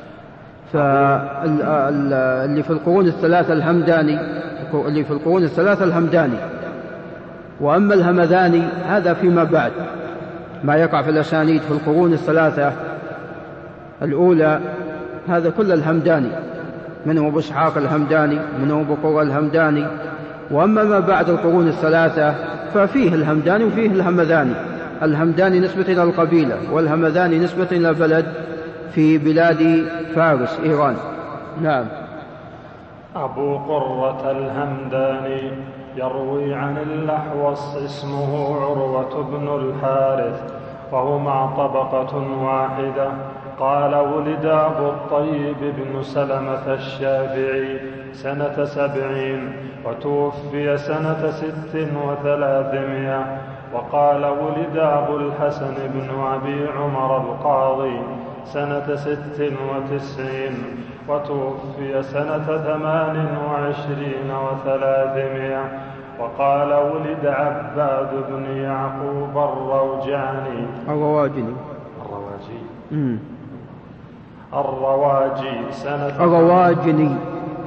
فاللي في القرون الثلاثة الهمداني اللي في القرون الثلاثة الهمداني وأما الهمذاني هذا فيما بعد. ما يقع في الأسانيد في القرون الثلاثة الأولى هذا كل الهمداني، منهم أبو إسحاق الهمداني، منهم أبو قرة الهمداني. وأما ما بعد القرون الثلاثة ففيه الهمداني وفيه الهمذاني. الهمداني نسبة إلى القبيلة، والهمداني نسبة إلى بلد في بلاد فارس إيران. نعم. أبو قرة الهمداني يروي عن الأحوص اسمه عروة بن الحارث وهما طبقة واحدة. قال: ولد أبو الطيب بن سلمة الشافعي سنة سبعين وتوفي سنة ست وثلاثمائة. وقال: ولد أبو الحسن بن أبي عمر القاضي سنة ست وتسعين وتوفي سنة ثمان وعشرين وثلاثمائة. وقال: ولد عباد بن يعقوب الروجاني الرواجني الرواجي الرواجي سنة الرواجني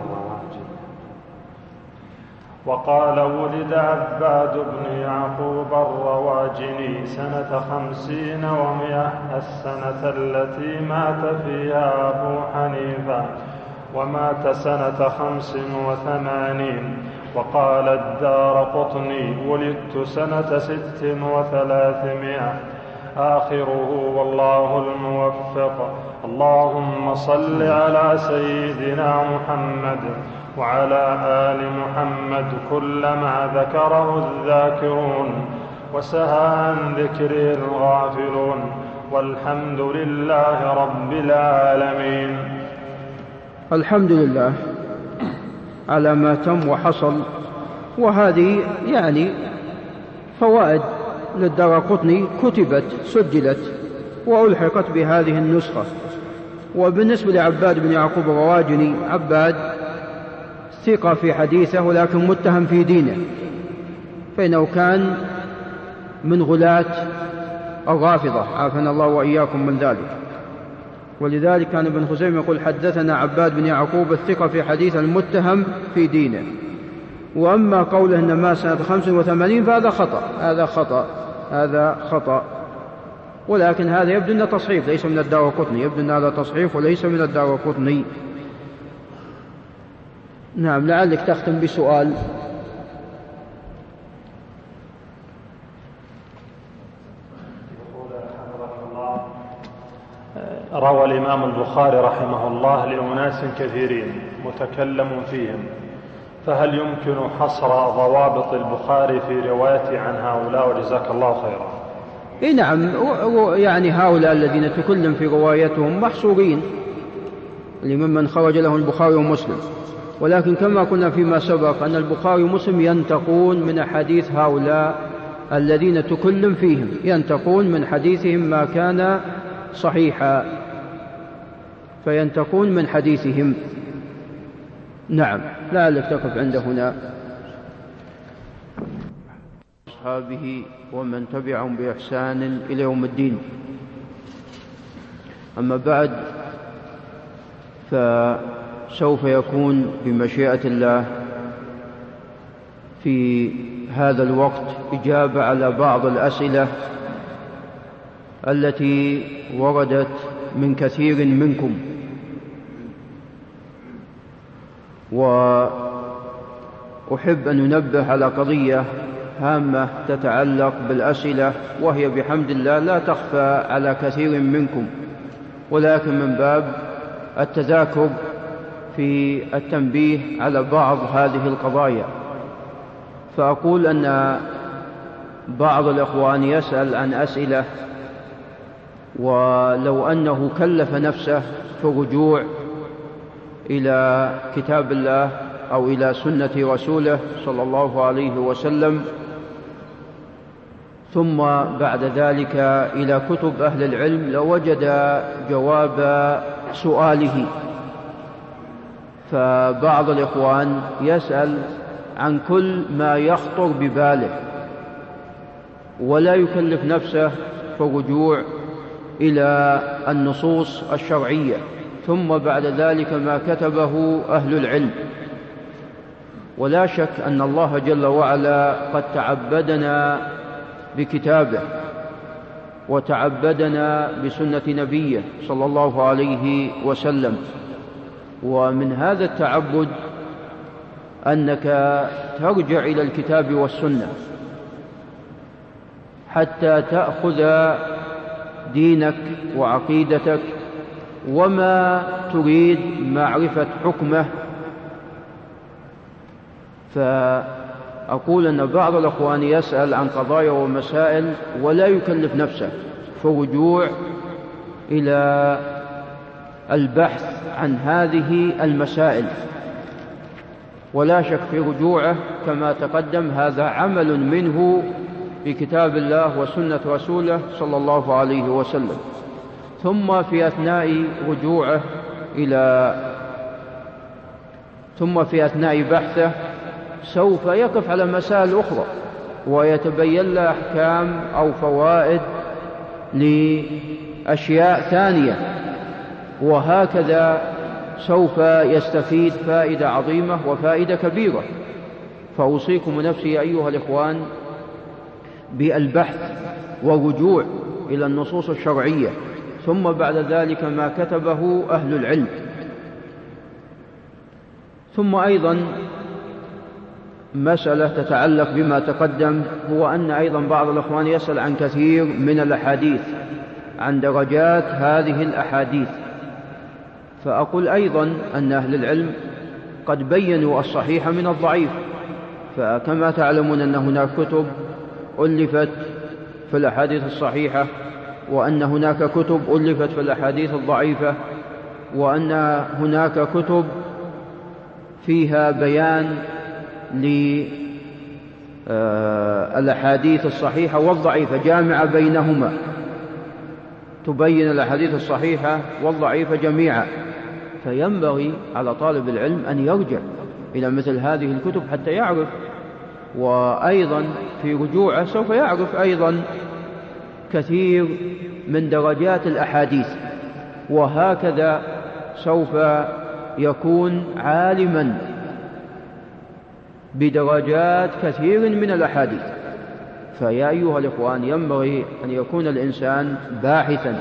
وقال: ولد عباد بن يعقوب الرواجني سنة خمسين ومئة، السنة التي مات فيها أبو حنيفة، ومات سنة خمس وثمانين. وقال الدارقطني: ولدت سنة ست وثلاثمائة، آخره والله الموفق. اللهم صل على سيدنا محمد وعلى آل محمد كلما ذكره الذاكرون وسهى عن ذكره الغافلون، والحمد لله رب العالمين. الحمد لله على ما تم وحصل. وهذه يعني فوائد للدارقطني كتبت سجلت وألحقت بهذه النسخة. وبالنسبة لعباد بن يعقوب الرواجني، عباد ثقة في حديثه ولكن متهم في دينه، فإنه كان من غلاة الرافضة، عافنا الله وإياكم من ذلك. ولذلك كان ابن خزيمة يقول: حدثنا عباد بن يعقوب الثقة في حديث المتهم في دينه. وأما قوله إنما سنة خمس وثمانين فهذا خطأ، هذا خطأ هذا خطأ ولكن هذا يبدو أنه تصحيف ليس من الدارقطني، يبدو أن هذا تصحيف وليس من الدارقطني. نعم. لعلك تختم بسؤال. روى الإمام البخاري رحمه الله لأناس كثيرين متكلم فيهم، فهل يمكن حصر ضوابط البخاري في روايته عن هؤلاء؟ وجزاك الله خيرا. إيه نعم، يعني هؤلاء الذين تكلم في روايتهم محصورين لمن خرج له البخاري ومسلم، ولكن كما قلنا فيما سبق أن البخاري ومسلم ينتقون من حديث هؤلاء الذين تكلم فيهم، ينتقون من حديثهم ما كان صحيحا، فينتقون من حديثهم. نعم. لعلك تقف عند هنا. أصحابه ومن تبعهم بإحسان إلى يوم الدين. أما بعد، فسوف يكون بمشيئة الله في هذا الوقت إجابة على بعض الأسئلة التي وردت من كثير منكم. وأحب أن ننبه على قضية هامة تتعلق بالأسئلة، وهي بحمد الله لا تخفى على كثير منكم، ولكن من باب التذاكر في التنبيه على بعض هذه القضايا. فأقول أن بعض الإخوان يسأل عن أسئلة، ولو أنه كلف نفسه في الرجوع إلى كتاب الله أو إلى سنة رسوله صلى الله عليه وسلم، ثم بعد ذلك إلى كتب أهل العلم، لوجد جواب سؤاله. فبعض الإخوان يسأل عن كل ما يخطر بباله ولا يكلف نفسه في الرجوع إلى النصوص الشرعية، ثم بعد ذلك ما كتبه أهل العلم. ولا شك أن الله جل وعلا قد تعبدنا بكتابه وتعبدنا بسنة نبيه صلى الله عليه وسلم، ومن هذا التعبد أنك ترجع إلى الكتاب والسنة حتى تأخذ دينك وعقيدتك وما تريد معرفة حكمه. فأقول أن بعض الأخوان يسأل عن قضايا ومسائل ولا يكلف نفسه في الرجوع إلى البحث عن هذه المسائل، ولا شك في رجوعه كما تقدم هذا عمل منه بكتاب الله وسنة رسوله صلى الله عليه وسلم. ثم في أثناء رجوعه إلى ثم في أثناء بحثه سوف يقف على مسائل أخرى ويتبين له أحكام أو فوائد لأشياء ثانية، وهكذا سوف يستفيد فائدة عظيمة وفائدة كبيرة. فأوصيكم نفسي أيها الإخوان بالبحث والرجوع إلى النصوص الشرعية، ثم بعد ذلك ما كتبه أهل العلم. ثم أيضا مسألة تتعلق بما تقدم، هو أن أيضا بعض الأخوان يسأل عن كثير من الأحاديث، عن درجات هذه الأحاديث. فأقول أيضا أن أهل العلم قد بينوا الصحيح من الضعيف، فكما تعلمون أن هناك كتب ألفت في الأحاديث الصحيحة، وأن هناك كتب ألفت في الأحاديث الضعيفة، وأن هناك كتب فيها بيان للأحاديث الصحيحة والضعيفة جامعة بينهما، تبين الأحاديث الصحيحة والضعيفة جميعا. فينبغي على طالب العلم أن يرجع إلى مثل هذه الكتب حتى يعرف، وأيضا في رجوعه سوف يعرف أيضا كثير من درجات الأحاديث، وهكذا سوف يكون عالما بدرجات كثير من الأحاديث. فيا أيها الإخوان ينبغي أن يكون الإنسان باحثا،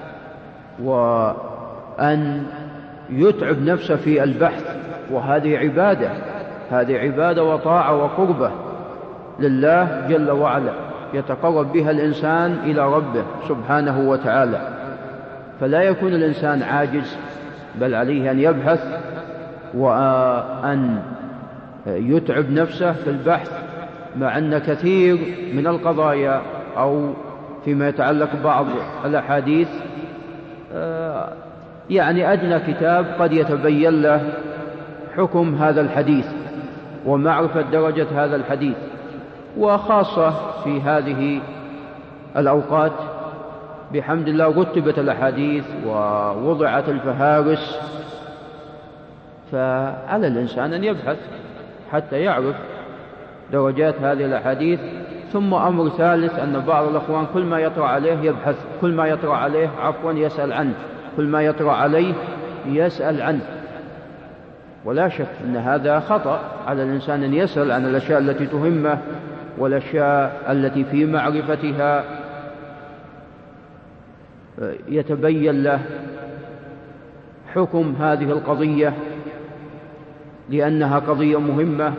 وأن يتعب نفسه في البحث، وهذه عبادة، هذه عبادة وطاعة وقربة لله جل وعلا يتقرب بها الإنسان إلى ربه سبحانه وتعالى. فلا يكون الإنسان عاجز، بل عليه أن يبحث وأن يتعب نفسه في البحث، مع أن كثير من القضايا أو فيما يتعلق بعض الأحاديث يعني أدنى كتاب قد يتبين له حكم هذا الحديث ومعرفة درجة هذا الحديث. وخاصة في هذه الأوقات بحمد الله رتبت الأحاديث ووضعت الفهارس، فعلى الإنسان أن يبحث حتى يعرف درجات هذه الأحاديث. ثم أمر ثالث أن بعض الأخوان كل ما يطرأ عليه يبحث، كل ما يطرأ عليه عفوا يسأل عنه، كل ما يطرأ عليه يسأل عنه. ولا شك أن هذا خطأ على الإنسان أن يسأل عن الأشياء التي تهمه والأشياء التي في معرفتها يتبين له حكم هذه القضية، لأنها قضية مهمة،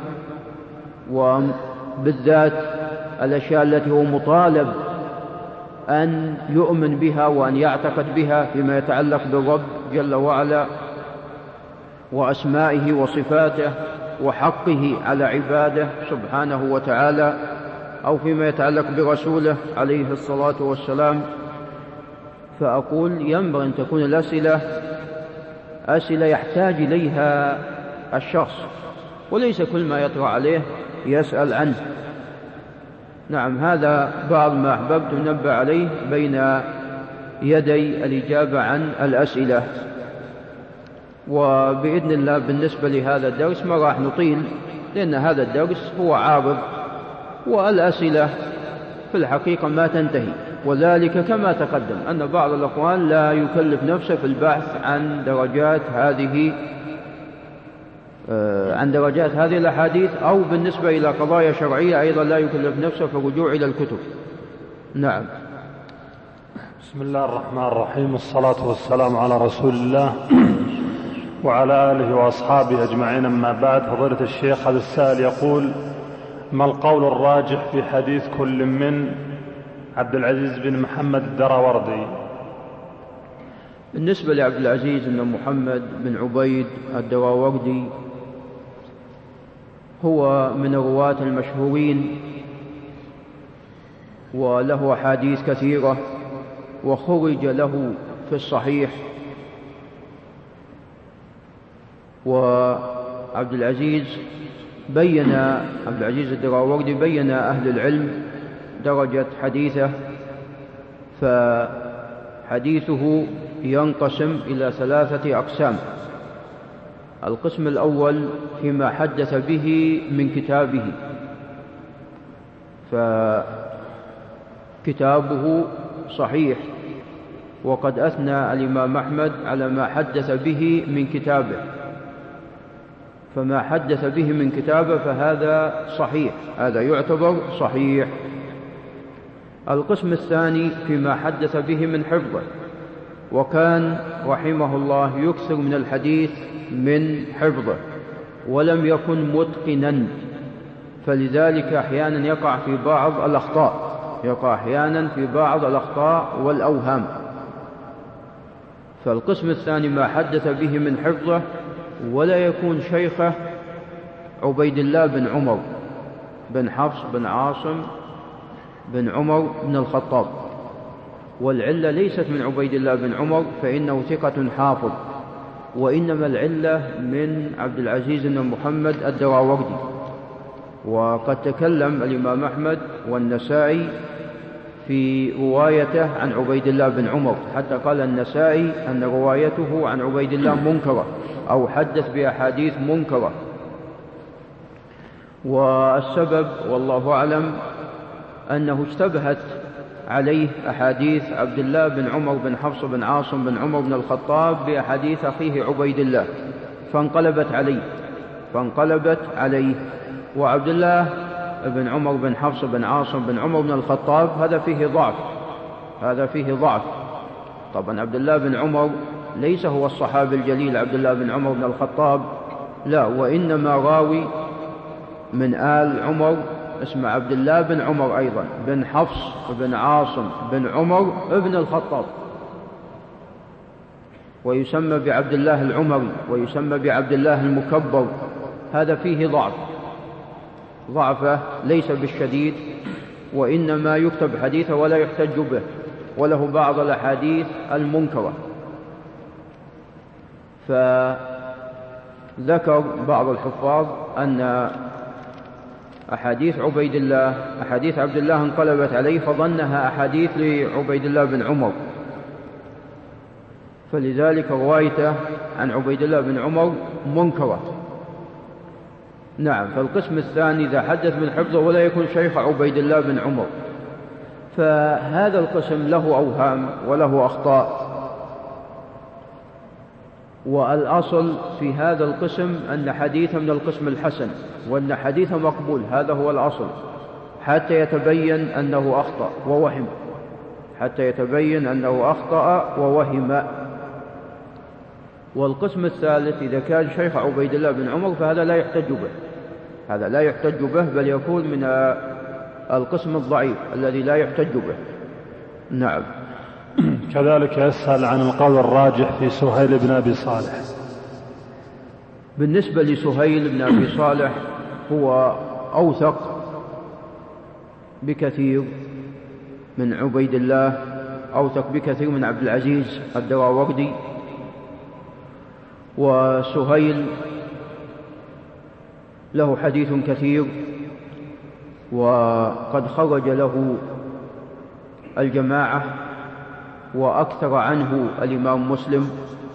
وبالذات الأشياء التي هو مطالب أن يؤمن بها وأن يعتقد بها فيما يتعلق بالرب جل وعلا وأسمائه وصفاته وحقه على عباده سبحانه وتعالى، أو فيما يتعلق برسوله عليه الصلاة والسلام. فأقول ينبغي أن تكون الأسئلة أسئلة يحتاج إليها الشخص، وليس كل ما يطرأ عليه يسأل عنه. نعم، هذا بعض ما أحببت ننبه عليه بين يدي الإجابة عن الأسئلة. وبإذن الله بالنسبة لهذا الدرس ما راح نطيل، لأن هذا الدرس هو عارض، والأسئلة في الحقيقة ما تنتهي، وذلك كما تقدم أن بعض الأخوان لا يكلف نفسه في البحث عن درجات هذه عن درجات هذه الأحاديث، أو بالنسبة إلى قضايا شرعية أيضا لا يكلف نفسه في الرجوع إلى الكتب. نعم. بسم الله الرحمن الرحيم، الصلاة والسلام على رسول الله وعلى آله وأصحابه أجمعين، أما بعد. فضيلة الشيخ، هذا السائل يقول: ما القول الراجح في حديث كل من عبد العزيز بن محمد الدراوردي. بالنسبة لعبد العزيز بن محمد بن عبيد الدراوردي هو من الرواة المشهورين وله أحاديث كثيرة وخرج له في الصحيح. وعبد العزيز بين عبد العزيز الدراوردي بين أهل العلم درجة حديثه، فحديثه ينقسم إلى ثلاثة أقسام. القسم الأول فيما حدث به من كتابه، فكتابه صحيح، وقد أثنى الإمام أحمد على ما حدث به من كتابه، فما حدث به من كتابه فهذا صحيح، هذا يعتبر صحيح. القسم الثاني فيما حدث به من حفظه، وكان رحمه الله يكثر من الحديث من حفظه ولم يكن متقنا، فلذلك أحيانا يقع في بعض الأخطاء يقع أحيانا في بعض الأخطاء والأوهام. فالقسم الثاني ما حدث به من حفظه ولا يكون شيخه عبيد الله بن عمر بن حفص بن عاصم بن عمر بن الخطاب، والعلة ليست من عبيد الله بن عمر فإنه ثقة حافظ، وإنما العلة من عبد العزيز بن محمد الدراوردي. وقد تكلم الإمام أحمد والنسائي في روايته عن عبيد الله بن عمر، حتى قال النسائي أن روايته عن عبيد الله منكرة أو حدث بأحاديث منكرة. والسبب والله أعلم أنه اشتبهت عليه أحاديث عبد الله بن عمر بن حفص بن عاصم بن عمر بن الخطاب بأحاديث أخيه عبيد الله، فانقلبت عليه فانقلبت عليه وعبد الله بن عمر بن حفص بن عاصم بن عمر بن الخطاب هذا فيه ضعف هذا فيه ضعف طبعا عبد الله بن عمر ليس هو الصحابي الجليل عبد الله بن عمر بن الخطاب، لا، وإنما راوي من آل عمر اسمه عبد الله بن عمر أيضا بن حفص بن عاصم بن عمر بن الخطاب، ويسمى بعبد الله العمري ويسمى بعبد الله المكبر. هذا فيه ضعف ضعفه ليس بالشديد، وإنما يكتب حديثه ولا يحتج به، وله بعض الأحاديث المنكرة. فذكر بعض الحفاظ أن أحاديث عبيد الله أحاديث عبد الله انقلبت عليه فظنها أحاديث لعبيد الله بن عمر، فلذلك روايته عن عبيد الله بن عمر منكرة. نعم. فالقسم الثاني إذا حدث من حفظه ولا يكون شيخ عبيد الله بن عمر، فهذا القسم له أوهام وله أخطاء، والأصل في هذا القسم أن حديثه من القسم الحسن وأن حديثه مقبول، هذا هو الأصل، حتى يتبين أنه أخطأ ووهم حتى يتبين أنه أخطأ ووهم. والقسم الثالث إذا كان شيخ عبيد الله بن عمر فهذا لا يحتج به هذا لا يحتج به بل يكون من القسم الضعيف الذي لا يحتج به. نعم. كذلك يسأل عن القول الراجح في سهيل بن أبي صالح. بالنسبة لسهيل بن أبي صالح هو أوثق بكثير من عبيد الله، أوثق بكثير من عبد العزيز الدراوردي. وسهيل له حديث كثير وقد خرج له الجماعة وأكثر عنه الإمام مسلم،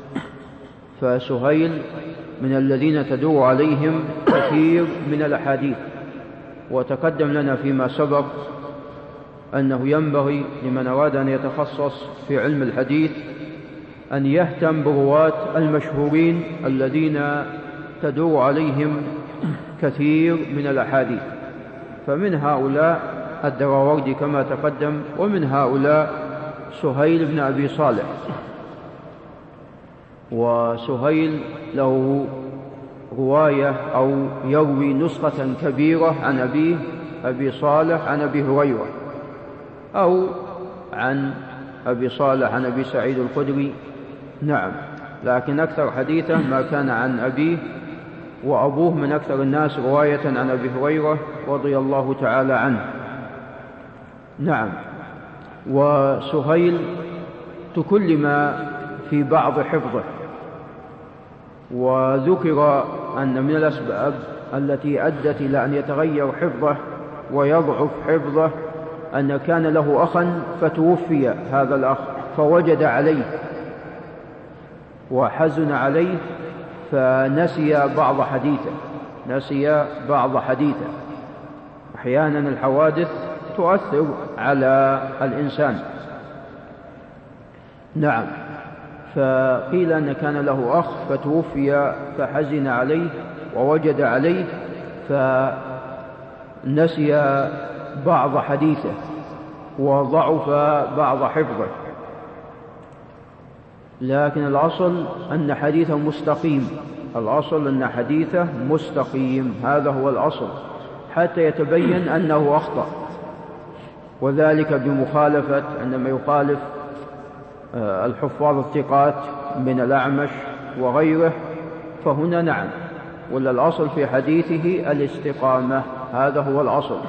فسهيل من الذين تدور عليهم كثير من الأحاديث. وتقدم لنا فيما سبق أنه ينبغي لمن أراد أن يتخصص في علم الحديث أن يهتم برواة المشهورين الذين تدور عليهم كثير من الأحاديث، فمن هؤلاء الدراوردي كما تقدم، ومن هؤلاء سهيل بن أبي صالح. وسهيل له رواية أو يروي نسخة كبيرة عن أبيه أبي صالح عن أبي هريرة، أو عن أبي صالح عن أبي سعيد الخدري. نعم، لكن أكثر حديثه ما كان عن أبيه، وأبوه من أكثر الناس رواية عن أبي هريرة رضي الله تعالى عنه. نعم. وسهيل تكلم في بعض حفظه، وذكر أن من الأسباب التي أدت إلى أن يتغير حفظه ويضعف حفظه أن كان له أخا فتوفي هذا الأخ، فوجد عليه وحزن عليه فنسي بعض حديثه نسي بعض حديثه أحيانا الحوادث تؤثر على الإنسان. نعم. فقيل أن كان له أخ فتوفي فحزن عليه ووجد عليه فنسي بعض حديثه وضعف بعض حفظه، لكن الأصل أن حديثه مستقيم الأصل أن حديثه مستقيم هذا هو الأصل، حتى يتبين أنه أخطأ، وذلك بمخالفة عندما يخالف الحفاظ الثقات من الأعمش وغيره، فهنا نعم، ولا الأصل في حديثه الاستقامة هذا هو الأصل.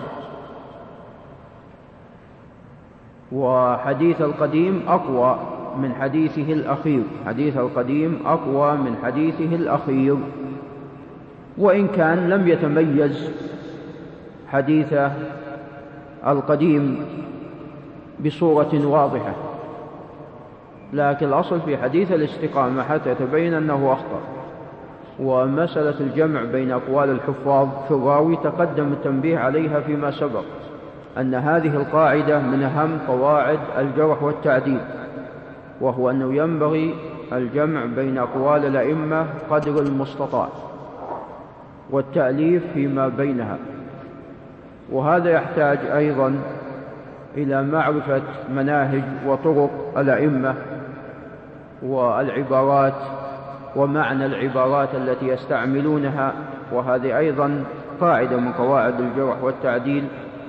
وحديث القديم أقوى من حديثه الأخير حديث القديم أقوى من حديثه الأخير، وإن كان لم يتميز حديث القديم بصورة واضحة، لكن الأصل في حديث الاستقامة حتى يتبين أنه أخطأ. ومسألة الجمع بين أقوال الحفاظ في الراوي تقدم التنبيه عليها فيما سبق، أن هذه القاعدة من أهم قواعد الجرح والتعديل، وهو أنه ينبغي الجمع بين أقوال الأئمة قدر المستطاع والتأليف فيما بينها، وهذا يحتاج أيضا إلى معرفة مناهج وطرق الأئمة والعبارات ومعنى العبارات التي يستعملونها، وهذه أيضا قاعدة من قواعد الجرح والتعديل،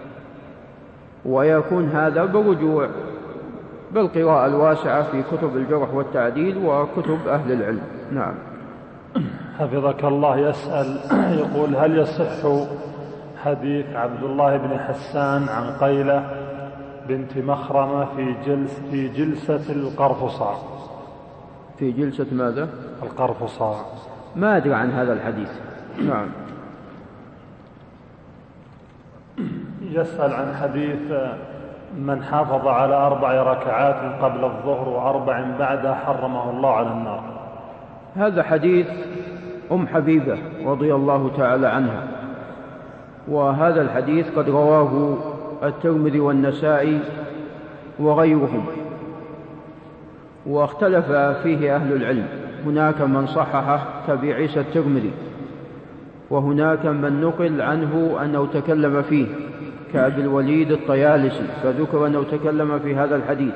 ويكون هذا بالرجوع بالقراءة الواسعة في كتب الجرح والتعديل وكتب أهل العلم. نعم. حفظك الله يسأل يقول: هل يصح حديث عبد الله بن حسان عن قيلة بنت مخرمة في جلسة في جلسة القرفصاء؟ في جلسة ماذا؟ القرفصاء. ما أدري عن هذا الحديث. نعم. يسأل عن حديث من حافظ على أربع ركعات قبل الظهر وأربع بعدها حرمه الله على النار. هذا حديث أم حبيبة رضي الله تعالى عنها، وهذا الحديث قد رواه الترمذي والنسائي وغيرهم، واختلف فيه أهل العلم، هناك من صححه كأبي عيسى الترمذي، وهناك من نقل عنه أنه تكلم فيه كأبي الوليد الطيالسي فذكر أنه تكلم في هذا الحديث.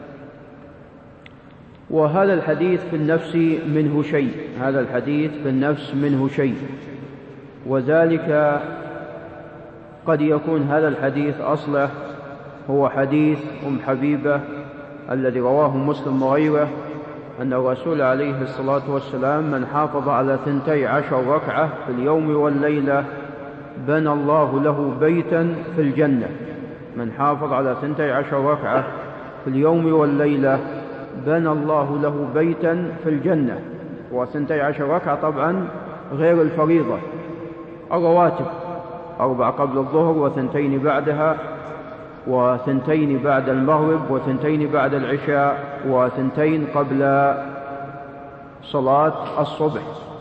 وهذا الحديث في النفس منه شيء هذا الحديث في النفس منه شيء وذلك قد يكون هذا الحديث أصله هو حديث أم حبيبة الذي رواه مسلم وغيره، أن الرسول عليه الصلاة والسلام من حافظ على ثنتي عشر ركعة في اليوم والليلة بنى الله له بيتا في الجنة. من حافظ على ثنتي عشر ركعة في اليوم والليلة بنى الله له بيتا في الجنة. وثنتي عشر ركعة طبعا غير الفريضة، الرواتب، أربع قبل الظهر وثنتين بعدها وثنتين بعد المغرب وثنتين بعد العشاء وثنتين قبل صلاة الصبح.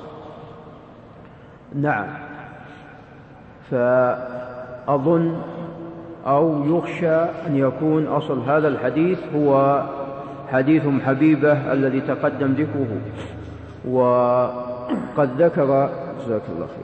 نعم. فأظن أو يخشى أن يكون أصل هذا الحديث هو حديث أم حبيبة الذي تقدم ذكره، وقد ذكر جزاك الله خير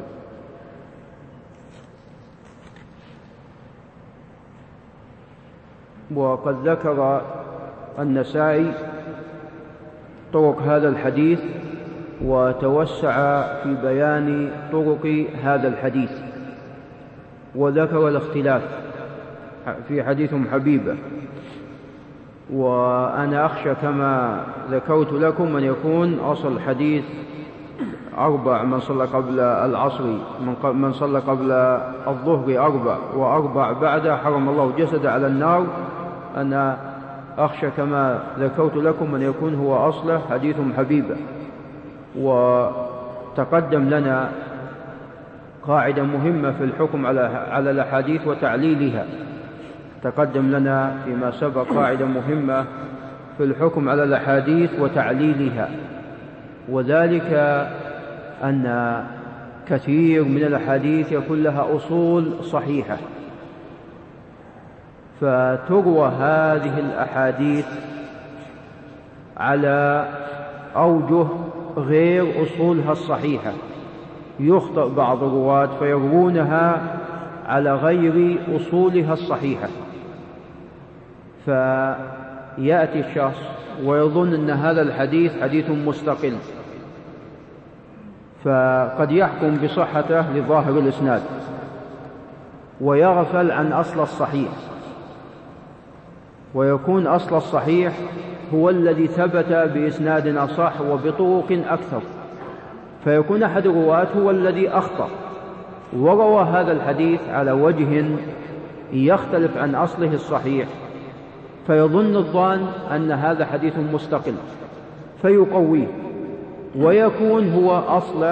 وقد ذكر النسائي طرق هذا الحديث وتوسع في بيان طرق هذا الحديث، وذكر الاختلاف في حديث أم حبيبة. وأنا أخشى كما ذكرت لكم أن يكون أصل الحديث أربع من صلى قبل العصر، من صلى قبل الظهر أربع وأربع بعد حرم الله جسد على النار. أنا أخشى كما ذكرت لكم أن يكون هو أصله حديث أم حبيبة. وتقدم لنا قاعدة مهمة في الحكم على على الأحاديث وتعليلها. تقدم لنا فيما سبق قاعدة مهمة في الحكم على الأحاديث وتعليلها، وذلك أن كثير من الأحاديث يكون لها أصول صحيحة، فتروى هذه الأحاديث على أوجه غير أصولها الصحيحة. يخطئ بعض الرواة فيروونها على غير أصولها الصحيحة، فيأتي الشخص ويظن أن هذا الحديث حديث مستقل، فقد يحكم بصحته لظاهر الإسناد ويغفل عن أصل الصحيح، ويكون أصل الصحيح هو الذي ثبت بإسناد أصح وبطرق أكثر، فيكون أحد الرواة هو الذي أخطأ وروى هذا الحديث على وجه يختلف عن أصله الصحيح، فيظن الظان أن هذا حديث مستقل فيقويه، ويكون هو أصله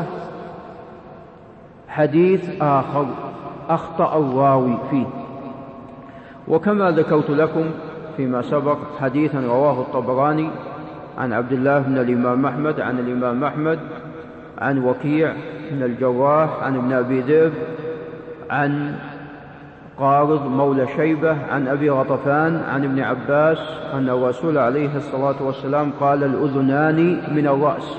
حديث آخر أخطأ الراوي فيه. وكما ذكرت لكم فيما سبق حديثا رواه الطبراني عن عبد الله بن الإمام أحمد عن الإمام أحمد عن وكيع بن الجراح عن ابن أبي ذئب عن قارض مولى شيبة عن أبي غطفان عن ابن عباس أن الرسول عليه الصلاة والسلام قال: الأذنان من الرأس.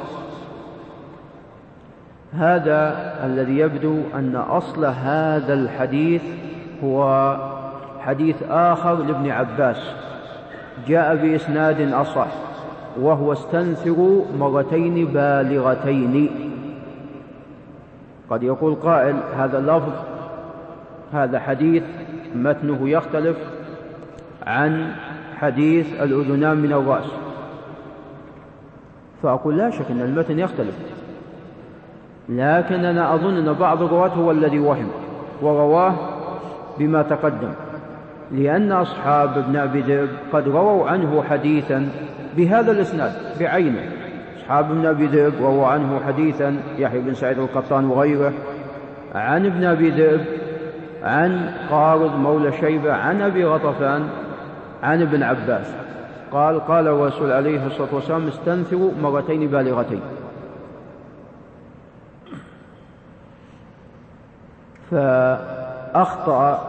هذا الذي يبدو أن أصل هذا الحديث هو حديث آخر لابن عباس جاء بإسناد أصح، وهو: استنثروا مرتين بالغتين. قد يقول قائل: هذا اللفظ، هذا حديث متنه يختلف عن حديث الأذنان من الرأس. فأقول: لا شك أن المتن يختلف، لكن أنا أظن أن بعض الرواة هو الذي وهم ورواه بما تقدم، لأن أصحاب ابن أبي ذئب قد رووا عنه حديثا بهذا الإسناد بعينه. أصحاب ابن أبي ذئب رووا عنه حديثا، يحيى بن سعيد القطان وغيره، عن ابن أبي ذئب عن قارض مولى شيبة عن أبي غطفان عن ابن عباس قال: قال الرسول عليه الصلاة والسلام: استنثروا مرتين بالغتين. فأخطأ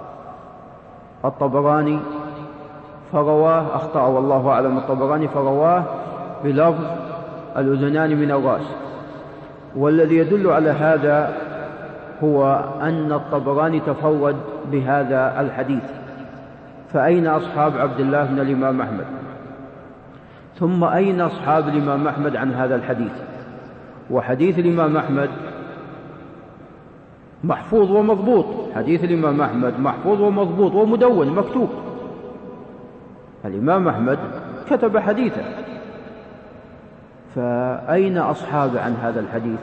الطبراني فرواه، أخطأ والله أعلم الطبراني فرواه بلفظ الأذنان من الرأس. والذي يدل على هذا هو أن الطبراني تفرد بهذا الحديث، فأين أصحاب عبد الله بن الإمام أحمد؟ ثم أين أصحاب الإمام أحمد عن هذا الحديث؟ وحديث الإمام أحمد محفوظ ومضبوط، حديث الإمام أحمد محفوظ ومضبوط ومدون مكتوب. الإمام أحمد كتب حديثا، فأين أصحاب عن هذا الحديث؟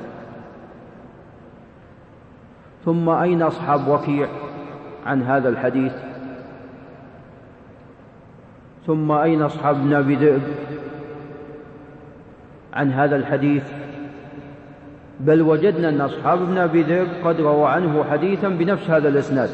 ثم أين أصحاب وكيع عن هذا الحديث؟ ثم أين أصحاب ابن أبي ذئب عن هذا الحديث؟ بل وجدنا أن أصحاب ابن أبي ذئب قد رووا عنه حديثا بنفس هذا الإسناد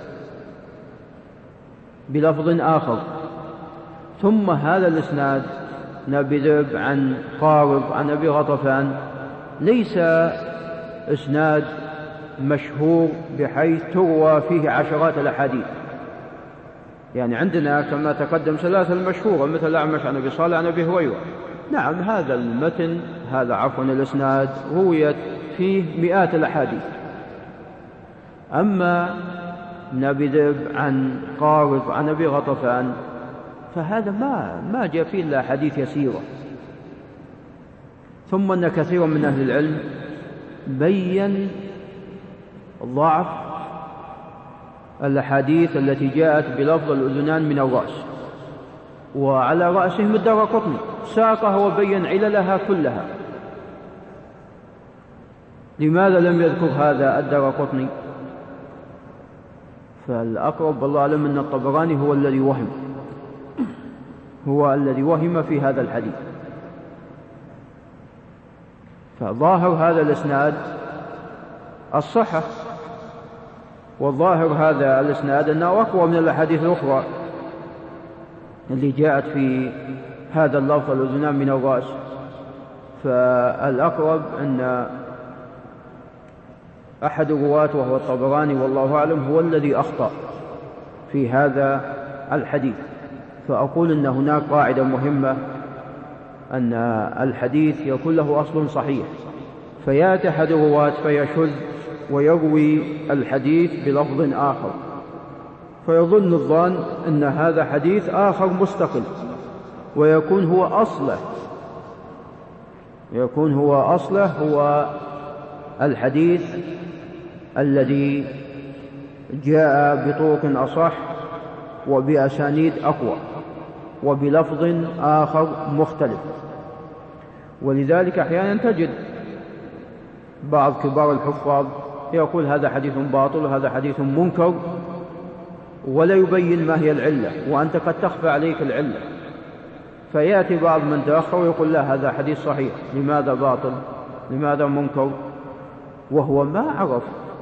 بلفظ آخر. ثم هذا الإسناد ابن أبي ذئب عن قارض عن أبي غطفان ليس إسناد مشهور بحيث تروى فيه عشرات الأحاديث. يعني عندنا كما تقدم ثلاثة المشهورة مثل الأعمش عن أبي صالح عن أبي هريرة. نعم، هذا المتن هذا عفوا الإسناد رويت فيه مئات الأحاديث. أما ابن أبي ذئب عن قارض عن أبي غطفان فهذا ما ما جاء فيه إلا حديث يسيرة. ثم أن كثيرا من أهل العلم بين ضعف الأحاديث التي جاءت بلفظ الأذنان من الرأس، وعلى رأسهم الدارقطني ساقها وبين عللها كلها. لماذا لم يذكر هذا الدارقطني؟ فالأقرب والله أعلم أن الطبراني هو الذي وهم هو الذي وهم في هذا الحديث. فظاهر هذا الإسناد الصحة، والظاهر هذا الإسناد أنه أقوى من الأحاديث الأخرى اللي جاءت في هذا اللفظ الأذنان من الرأس. فالأقرب أن أحد الرواة وهو الطبراني والله أعلم هو الذي أخطأ في هذا الحديث. فأقول أن هناك قاعدة مهمة، أن الحديث يكون له أصل صحيح، فيأتي أحد الرواة فيشذ ويروي الحديث بلفظ آخر، فيظن الظان أن هذا حديث آخر مستقل، ويكون هو أصله يكون هو أصله هو الحديث الذي جاء بطرق أصح وبأسانيد أقوى وبلفظ آخر مختلف. ولذلك أحيانا تجد بعض كبار الحفاظ يقول هذا حديث باطل وهذا حديث منكر، ولا يبين ما هي العلة، وأنت قد تخفى عليك العلة. فيأتي بعض من تأخر ويقول لا هذا حديث صحيح، لماذا باطل؟ لماذا منكر؟ وهو ما عرف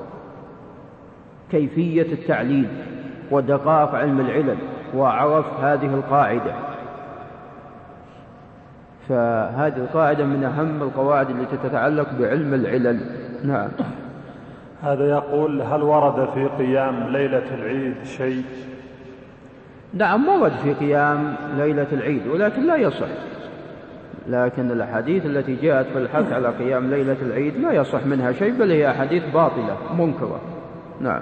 كيفية التعليل ودقائق علم العلل، وعرف هذه القاعدة. فهذه القاعدة من أهم القواعد التي تتعلق بعلم العلل. نعم. هذا يقول هل ورد في قيام ليلة العيد شيء؟ نعم ورد في قيام ليلة العيد، ولكن لا يصح. لكن الأحاديث التي جاءت في الحث على قيام ليلة العيد لا يصح منها شيء، بل هي أحاديث باطلة منكرة. نعم.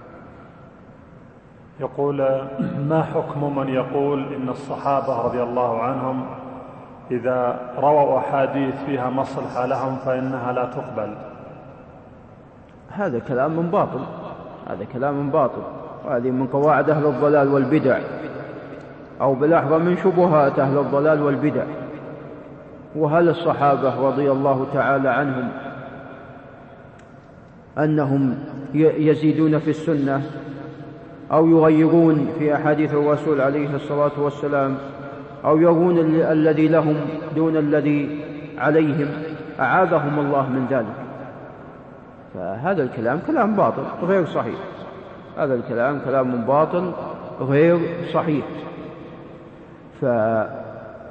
يقول ما حكم من يقول إن الصحابة رضي الله عنهم إذا رووا أحاديث فيها مصلحة لهم فإنها لا تقبل؟ هذا كلام باطل، هذا كلام باطل، وهذه من قواعد أهل الضلال والبدع، أو بالأحرى من شبهات أهل الضلال والبدع. وهل الصحابة رضي الله تعالى عنهم أنهم يزيدون في السنة أو يغيرون في أحاديث الرسول عليه الصلاة والسلام، أو يرون الذي لهم دون الذي عليهم؟ أعاذهم الله من ذلك. فهذا الكلام كلام باطل غير صحيح، هذا الكلام كلام باطل غير صحيح. فهذا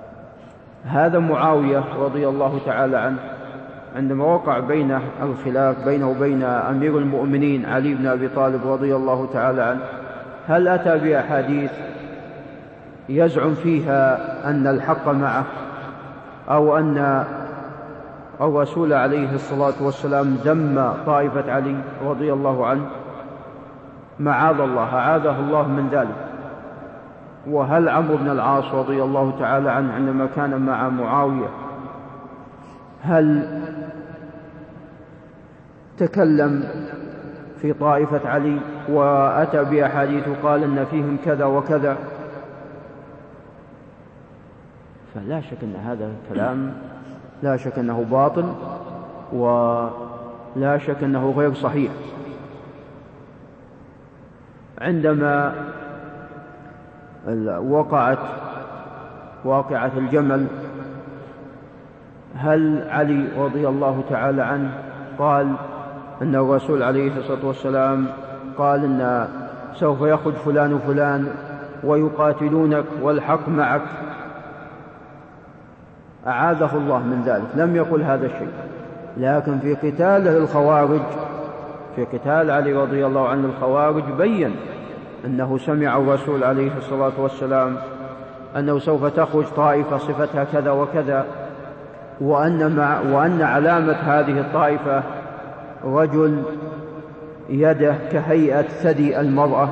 معاوية رضي الله تعالى عنه عندما وقع بينه الخلاف بينه وبين أمير المؤمنين علي بن أبي طالب رضي الله تعالى عنه، هل أتى بأحاديث يزعم فيها أن الحق معه، أو أن الرسول عليه الصلاة والسلام ذم طائفة علي رضي الله عنه؟ معاذ الله، أعاذه الله من ذلك. وهل عمرو بن العاص رضي الله تعالى عنه عندما كان مع معاوية هل تكلم في طائفة علي وأتى بأحاديث وقال إن فيهم كذا وكذا؟ فلا شك أن هذا الكلام لا شك أنه باطل، ولا شك أنه غير صحيح. عندما وقعت واقعة الجمل، هل علي رضي الله تعالى عنه قال أن الرسول عليه الصلاة والسلام قال أن سوف يخرج فلان وفلان ويقاتلونك والحق معك؟ أعاذه الله من ذلك، لم يقل هذا الشيء. لكن في قتال الخوارج، في قتال علي رضي الله عنه الخوارج، بين أنه سمع الرسول عليه الصلاة والسلام أنه سوف تخرج طائفة صفتها كذا وكذا، وأن, مع وأن علامة هذه الطائفة رجل يده كهيئة ثدي المرأة.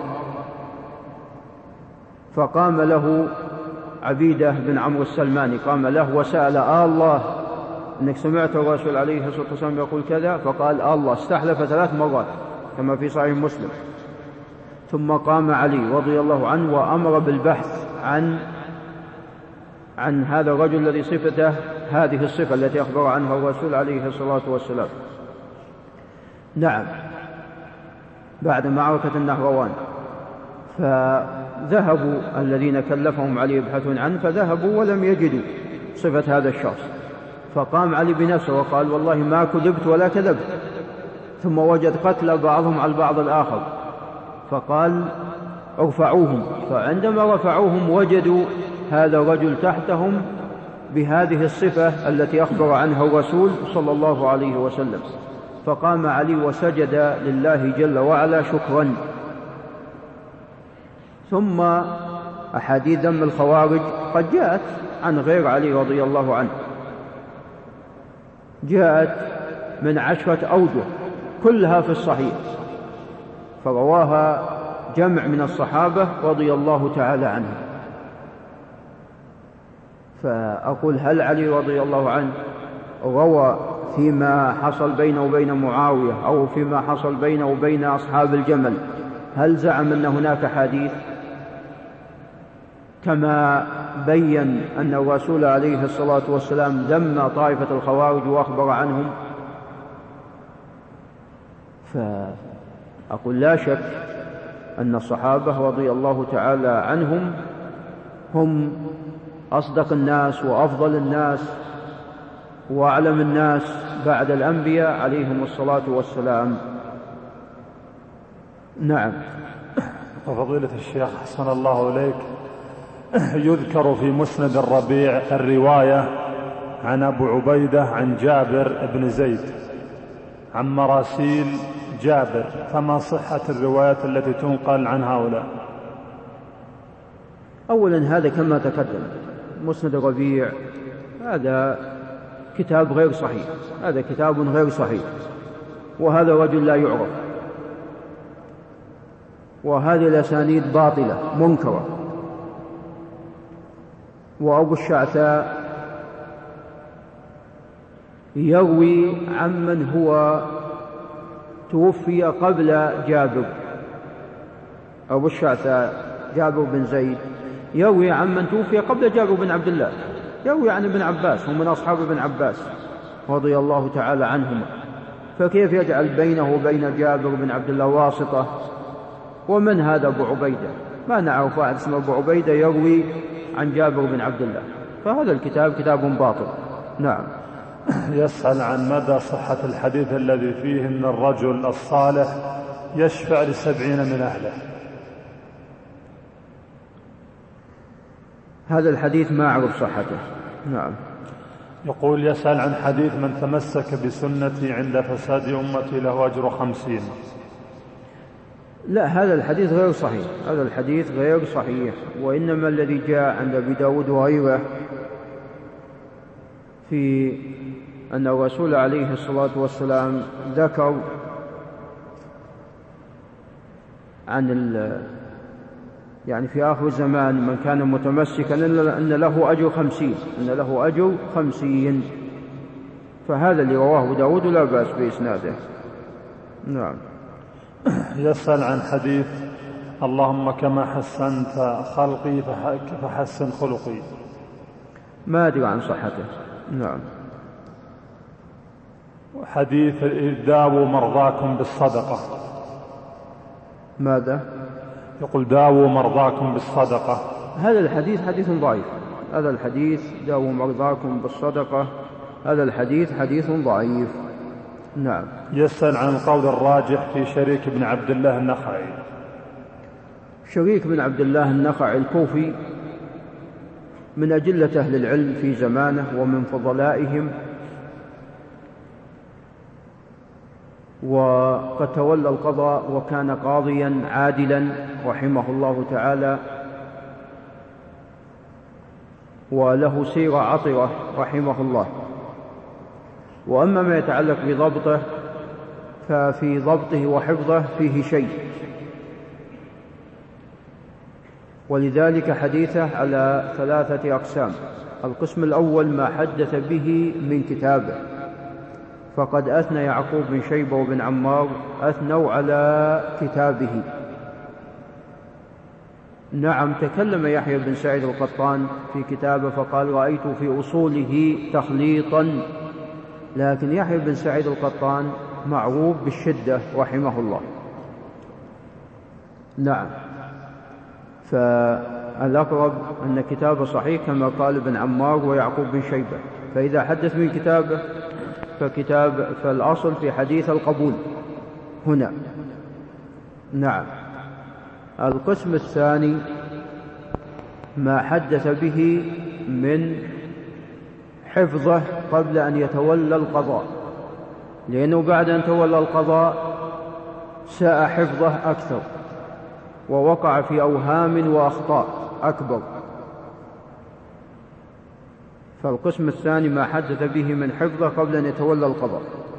فقام له عبيدة بن عمرو السلماني، قام له وسأل آه الله أنك سمعت الرسول عليه الصلاة والسلام يقول كذا؟ فقال آه الله، استحلف ثلاث مرات كما في صحيح مسلم. ثم قام علي رضي الله عنه وأمر بالبحث عن عن هذا الرجل الذي صفته هذه الصفة التي أخبر عنها الرسول عليه الصلاة والسلام. نعم، بعد معركة النهروان فذهبوا الذين كلفهم علي يبحثون عنه، فذهبوا ولم يجدوا صفة هذا الشخص، فقام علي بنفسه وقال والله ما كذبت ولا كذبت، ثم وجد قتل بعضهم على البعض الآخر فقال ارفعوهم، فعندما رفعوهم وجدوا هذا الرجل تحتهم بهذه الصفة التي أخبر عنها الرسول صلى الله عليه وسلم، فقام علي وسجد لله جل وعلا شكرا. ثم أحاديث ذم الخوارج قد جاءت عن غير علي رضي الله عنه، جاءت من عشرة أوجه كلها في الصحيح، فرواها جمع من الصحابة رضي الله تعالى عنهم. فأقول هل علي رضي الله عنه روى فيما حصل بينه وبين معاوية أو فيما حصل بينه وبين أصحاب الجمل، هل زعم أن هناك حديث كما بين أن الرسول عليه الصلاة والسلام ذم طائفة الخوارج وأخبر عنهم؟ فأقول لا شك أن الصحابة رضي الله تعالى عنهم هم أصدق الناس وأفضل الناس وأعلم الناس بعد الأنبياء عليهم الصلاة والسلام. نعم. وفضيلة الشيخ حسن الله إليك، يذكر في مسند الربيع الرواية عن أبو عبيدة عن جابر بن زيد عن مراسيل جابر، فما صحة الروايات التي تنقل عن هؤلاء؟ أولا هذا كما تقدم مسند الربيع هذا كتاب غير صحيح، هذا كتاب غير صحيح، وهذا رجل لا يعرف، وهذه الأسانيد باطلة منكرة. وأبو الشعثاء يروي عمن هو توفي قبل جابر، أبو الشعثاء جابر بن زيد يروي عمن توفي قبل جابر بن عبد الله، يروي عن ابن عباس ومن أصحاب ابن عباس رضي الله تعالى عنهما، فكيف يجعل بينه وبين جابر بن عبد الله واسطة؟ ومن هذا أبو عبيدة؟ ما نعرف واحد اسمه أبو عبيدة يروي عن جابر بن عبد الله، فهذا الكتاب كتاب باطل. نعم. يسأل عن مدى صحة الحديث الذي فيه أن الرجل الصالح يشفع لسبعين من أهله. هذا الحديث ما أعرف صحته. نعم. يقول يسأل عن حديث من تمسك بسنتي عند فساد أمتي له أجر خمسين. لا، هذا الحديث غير صحيح، هذا الحديث غير صحيح، وإنما الذي جاء عند أبي داود وغيره في أن الرسول عليه الصلاة والسلام ذكر عن ال يعني في آخر الزمان من كان متمسكا أن له أجر خمسين، أن له أجر خمسين، فهذا اللي رواه داود لا بأس بإسناده. نعم. يسأل عن حديث اللهم كما حسنت خلقي فحسن خلقي. ما أدري عن صحته. نعم. حديث داووا مرضاكم بالصدقة. ماذا؟ يقول داووا مرضاكم بالصدقة. هذا الحديث حديث ضعيف، هذا الحديث داووا مرضاكم بالصدقة، هذا الحديث حديث ضعيف. نعم. يسأل عن القول الراجح في شريك بن عبد الله النخعي. شريك بن عبد الله النخعي الكوفي من أجلة أهل العلم في زمانه ومن فضلائهم، وقد تولى القضاء وكان قاضيا عادلا رحمه الله تعالى، وله سيرة عطرة رحمه الله. وأما ما يتعلق بضبطه ففي ضبطه وحفظه فيه شيء، ولذلك حديثه على ثلاثة أقسام. القسم الأول ما حدث به من كتابه، فقد أثنى يعقوب بن شيبة وبن عمار أثنوا على كتابه، نعم، تكلم يحيى بن سعيد القطان في كتابه فقال رأيت في أصوله تخليطا، لكن يحيى بن سعيد القطان معروف بالشدة رحمه الله. نعم، فالأقرب أن كتابه صحيح كما قال ابن عمار ويعقوب بن شيبة، فإذا حدث من كتابه فكتاب فالأصل في حديث القبول هنا. نعم. القسم الثاني ما حدث به من حفظه قبل أن يتولى القضاء، لأنه بعد أن تولى القضاء ساء حفظه أكثر ووقع في أوهام وأخطاء أكبر. فالقسم الثاني ما حدث به من حفظه قبل أن يتولى القضاء،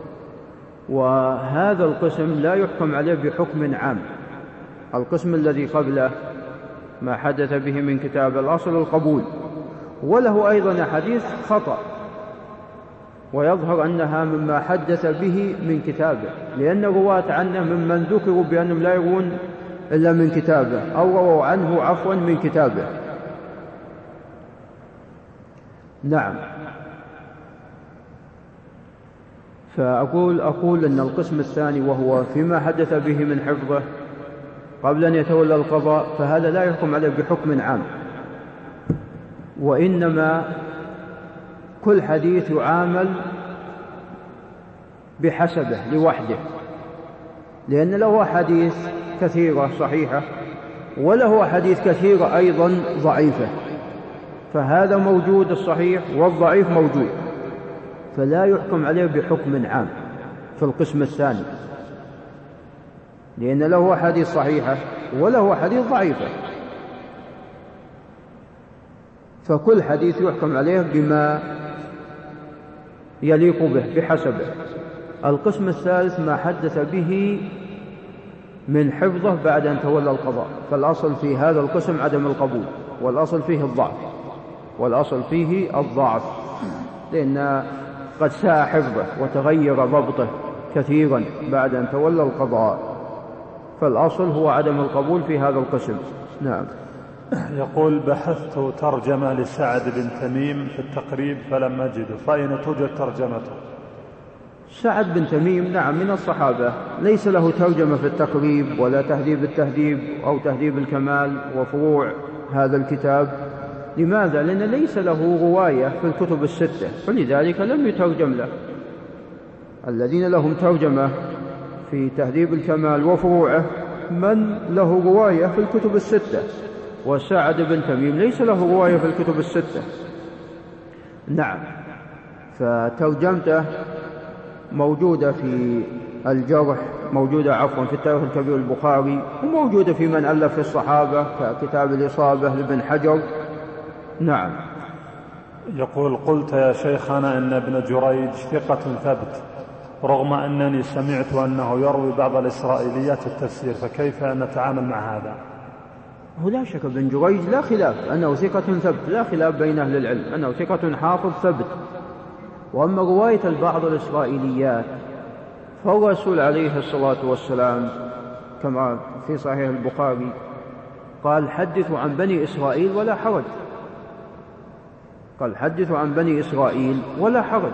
وهذا القسم لا يحكم عليه بحكم عام. القسم الذي قبله ما حدث به من كتاب الأصل القبول، وله أيضا حديث خطأ ويظهر أنها مما حدث به من كتابه، لأن الرواة عنه ممن ذكروا بأنهم لا يروون إلا من كتابه أو رووا عنه عفوا من كتابه. نعم. فأقول أقول أن القسم الثاني وهو فيما حدث به من حفظه قبل أن يتولى القضاء، فهذا لا يحكم عليه بحكم عام، وإنما كل حديث يعامل بحسبه لوحده، لأن له حديث كثيرة صحيحة وله حديث كثيرة أيضا ضعيفة، فهذا موجود الصحيح والضعيف موجود، فلا يحكم عليه بحكم عام في القسم الثاني، لأن له حديث صحيحة وله حديث ضعيفة، فكل حديث يحكم عليه بما يليق به بحسبه. القسم الثالث ما حدث به من حفظه بعد أن تولى القضاء، فالأصل في هذا القسم عدم القبول، والأصل فيه الضعف والأصل فيه الضعف لأن قد ساء حفظه وتغير ضبطه كثيرا بعد أن تولى القضاء، فالأصل هو عدم القبول في هذا القسم. نعم. يقول بحثت ترجمة لسعد بن تميم في التقريب فلم أجده، فأين توجد ترجمته؟ سعد بن تميم نعم من الصحابة، ليس له ترجمة في التقريب ولا تهذيب التهذيب أو تهذيب الكمال وفروع هذا الكتاب. لماذا؟ لأن ليس له رواية في الكتب الستة، فلذلك لم يترجم له. الذين لهم ترجمة في تهذيب الكمال وفروعه من له رواية في الكتب الستة، وسعد بن تميم ليس له رواية في الكتب الستة. نعم. فترجمته موجودة في الجرح، موجودة عفوا في التاريخ الكبير البخاري، وموجودة في من ألف في الصحابة ككتاب الإصابة لابن حجر. نعم. يقول قلت يا شيخنا إن ابن جريج ثقة ثبت، رغم أنني سمعت أنه يروي بعض الإسرائيليات في التفسير، فكيف نتعامل مع هذا؟ هو لا شك ابن جريج لا خلاف أنه ثقة ثبت، لا خلاف بين أهل العلم أنه ثقة حافظ ثبت. وأما رواية البعض الإسرائيليات فالرسول عليه الصلاة والسلام كما في صحيح البخاري قال حدثوا عن بني إسرائيل ولا حرج، قال حدثوا عن بني إسرائيل ولا حرج.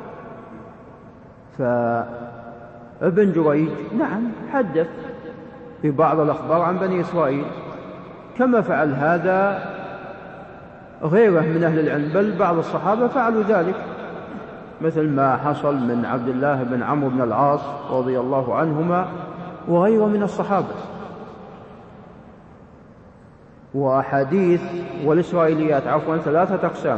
فابن جريج نعم حدث ببعض الأخبار عن بني إسرائيل، كما فعل هذا غيره من أهل العلم، بل بعض الصحابة فعلوا ذلك، مثل ما حصل من عبد الله بن عمرو بن العاص رضي الله عنهما وغيره من الصحابة. وأحاديث والإسرائيليات عفوا ثلاثة أقسام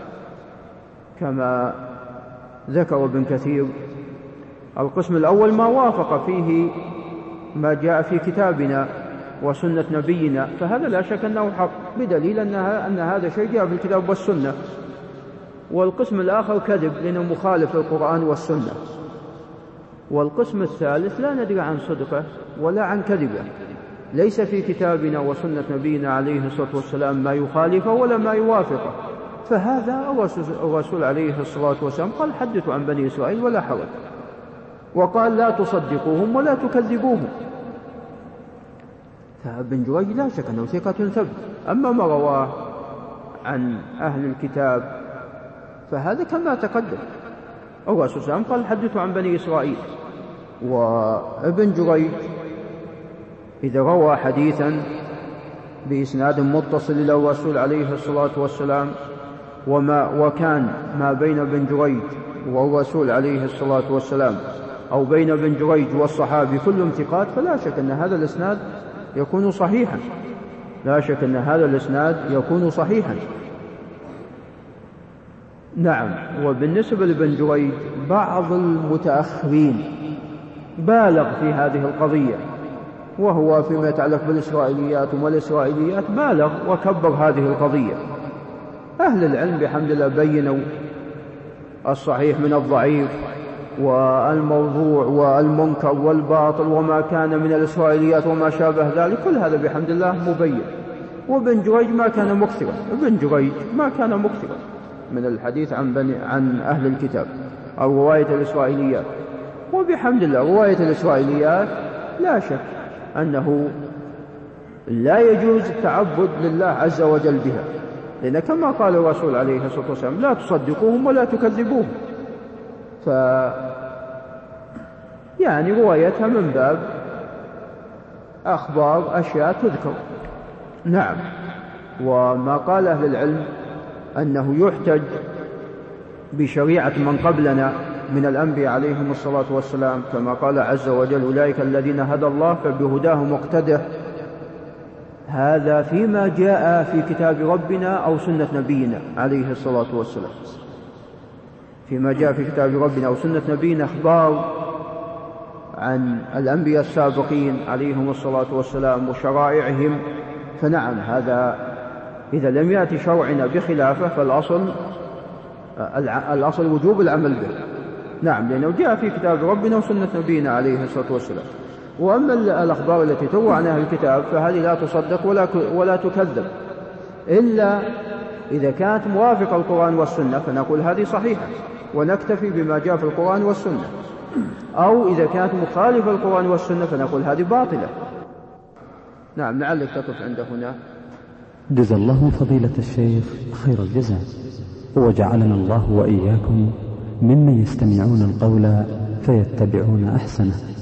كما ذكر ابن كثير. القسم الأول ما وافق فيه ما جاء في كتابنا وسنة نبينا، فهذا لا شك أنه حق بدليل أنها أن هذا شيء جاء في الكتاب والسنة. والقسم الآخر كذب لأنه مخالف للقرآن والسنة. والقسم الثالث لا ندري عن صدقه ولا عن كذبه، ليس في كتابنا وسنة نبينا عليه الصلاة والسلام ما يخالفه ولا ما يوافقه، فهذا الرسول عليه الصلاة والسلام قال حدثوا عن بني إسرائيل ولا حرج، وقال لا تصدقوهم ولا تكذبوهم. فابن جريج لا شك أنه ثقة ثبت. أما ما رواه عن أهل الكتاب فهذا كما تقدم. الرسول صلى الله عليه وسلم قال حدثوا عن بني إسرائيل، وابن جريج إذا روى حديثا بإسناد متصل إلى الرسول عليه الصلاة والسلام وما وكان ما بين ابن جريج والرسول عليه الصلاة والسلام أو بين ابن جريج والصحابي كلهم ثقات، فلا شك أن هذا الإسناد يكون صحيحا، لا شك أن هذا الإسناد يكون صحيحا. نعم. وبالنسبة لابن جريج بعض المتأخرين بالغ في هذه القضية، وهو فيما يتعلق بالإسرائيليات وما الإسرائيليات بالغ وكبر هذه القضية. أهل العلم بحمد الله بينوا الصحيح من الضعيف والموضوع والمنكر والباطل وما كان من الإسرائيليات وما شابه ذلك، كل هذا بحمد الله مبين. وابن جريج ما كان مكثرا، ابن جريج ما كان مكثرا من الحديث عن, بني عن أهل الكتاب أو رواية الإسرائيليات. وبحمد الله رواية الإسرائيليات لا شك أنه لا يجوز التعبد لله عز وجل بها، لأن كما قال الرسول عليه الصلاة والسلام لا تصدقوهم ولا تكذبوهم، ف يعني روايتها من باب أخبار أشياء تذكر. نعم. وما قال أهل العلم أنه يحتج بشريعة من قبلنا من الأنبياء عليهم الصلاة والسلام، كما قال عز وجل أولئك الذين هدى الله فبهداه مقتده، هذا فيما جاء في كتاب ربنا أو سنة نبينا عليه الصلاة والسلام. فيما جاء في كتاب ربنا أو سنة نبينا أخبار عن الأنبياء السابقين عليهم الصلاة والسلام وشرائعهم، فنعم هذا إذا لم يأتي شرعنا بخلافه فالأصل الأصل وجوب العمل به. نعم، لأنه جاء في كتاب ربنا وسنة نبينا عليه الصلاة والسلام. وأما الأخبار التي تروى عن أهل الكتاب فهذه لا تصدق ولا ولا تكذب إلا إذا كانت موافقة القرآن والسنة، فنقول هذه صحيحة ونكتفي بما جاء في القرآن والسنة، أو إذا كانت مخالفة القرآن والسنة فنقول هذه باطلة. نعم، لعلك تقف عند هنا. جزا الله فضيلة الشيخ خير الجزاء، وجعلنا الله وإياكم ممن يستمعون القول فيتبعون أحسنه.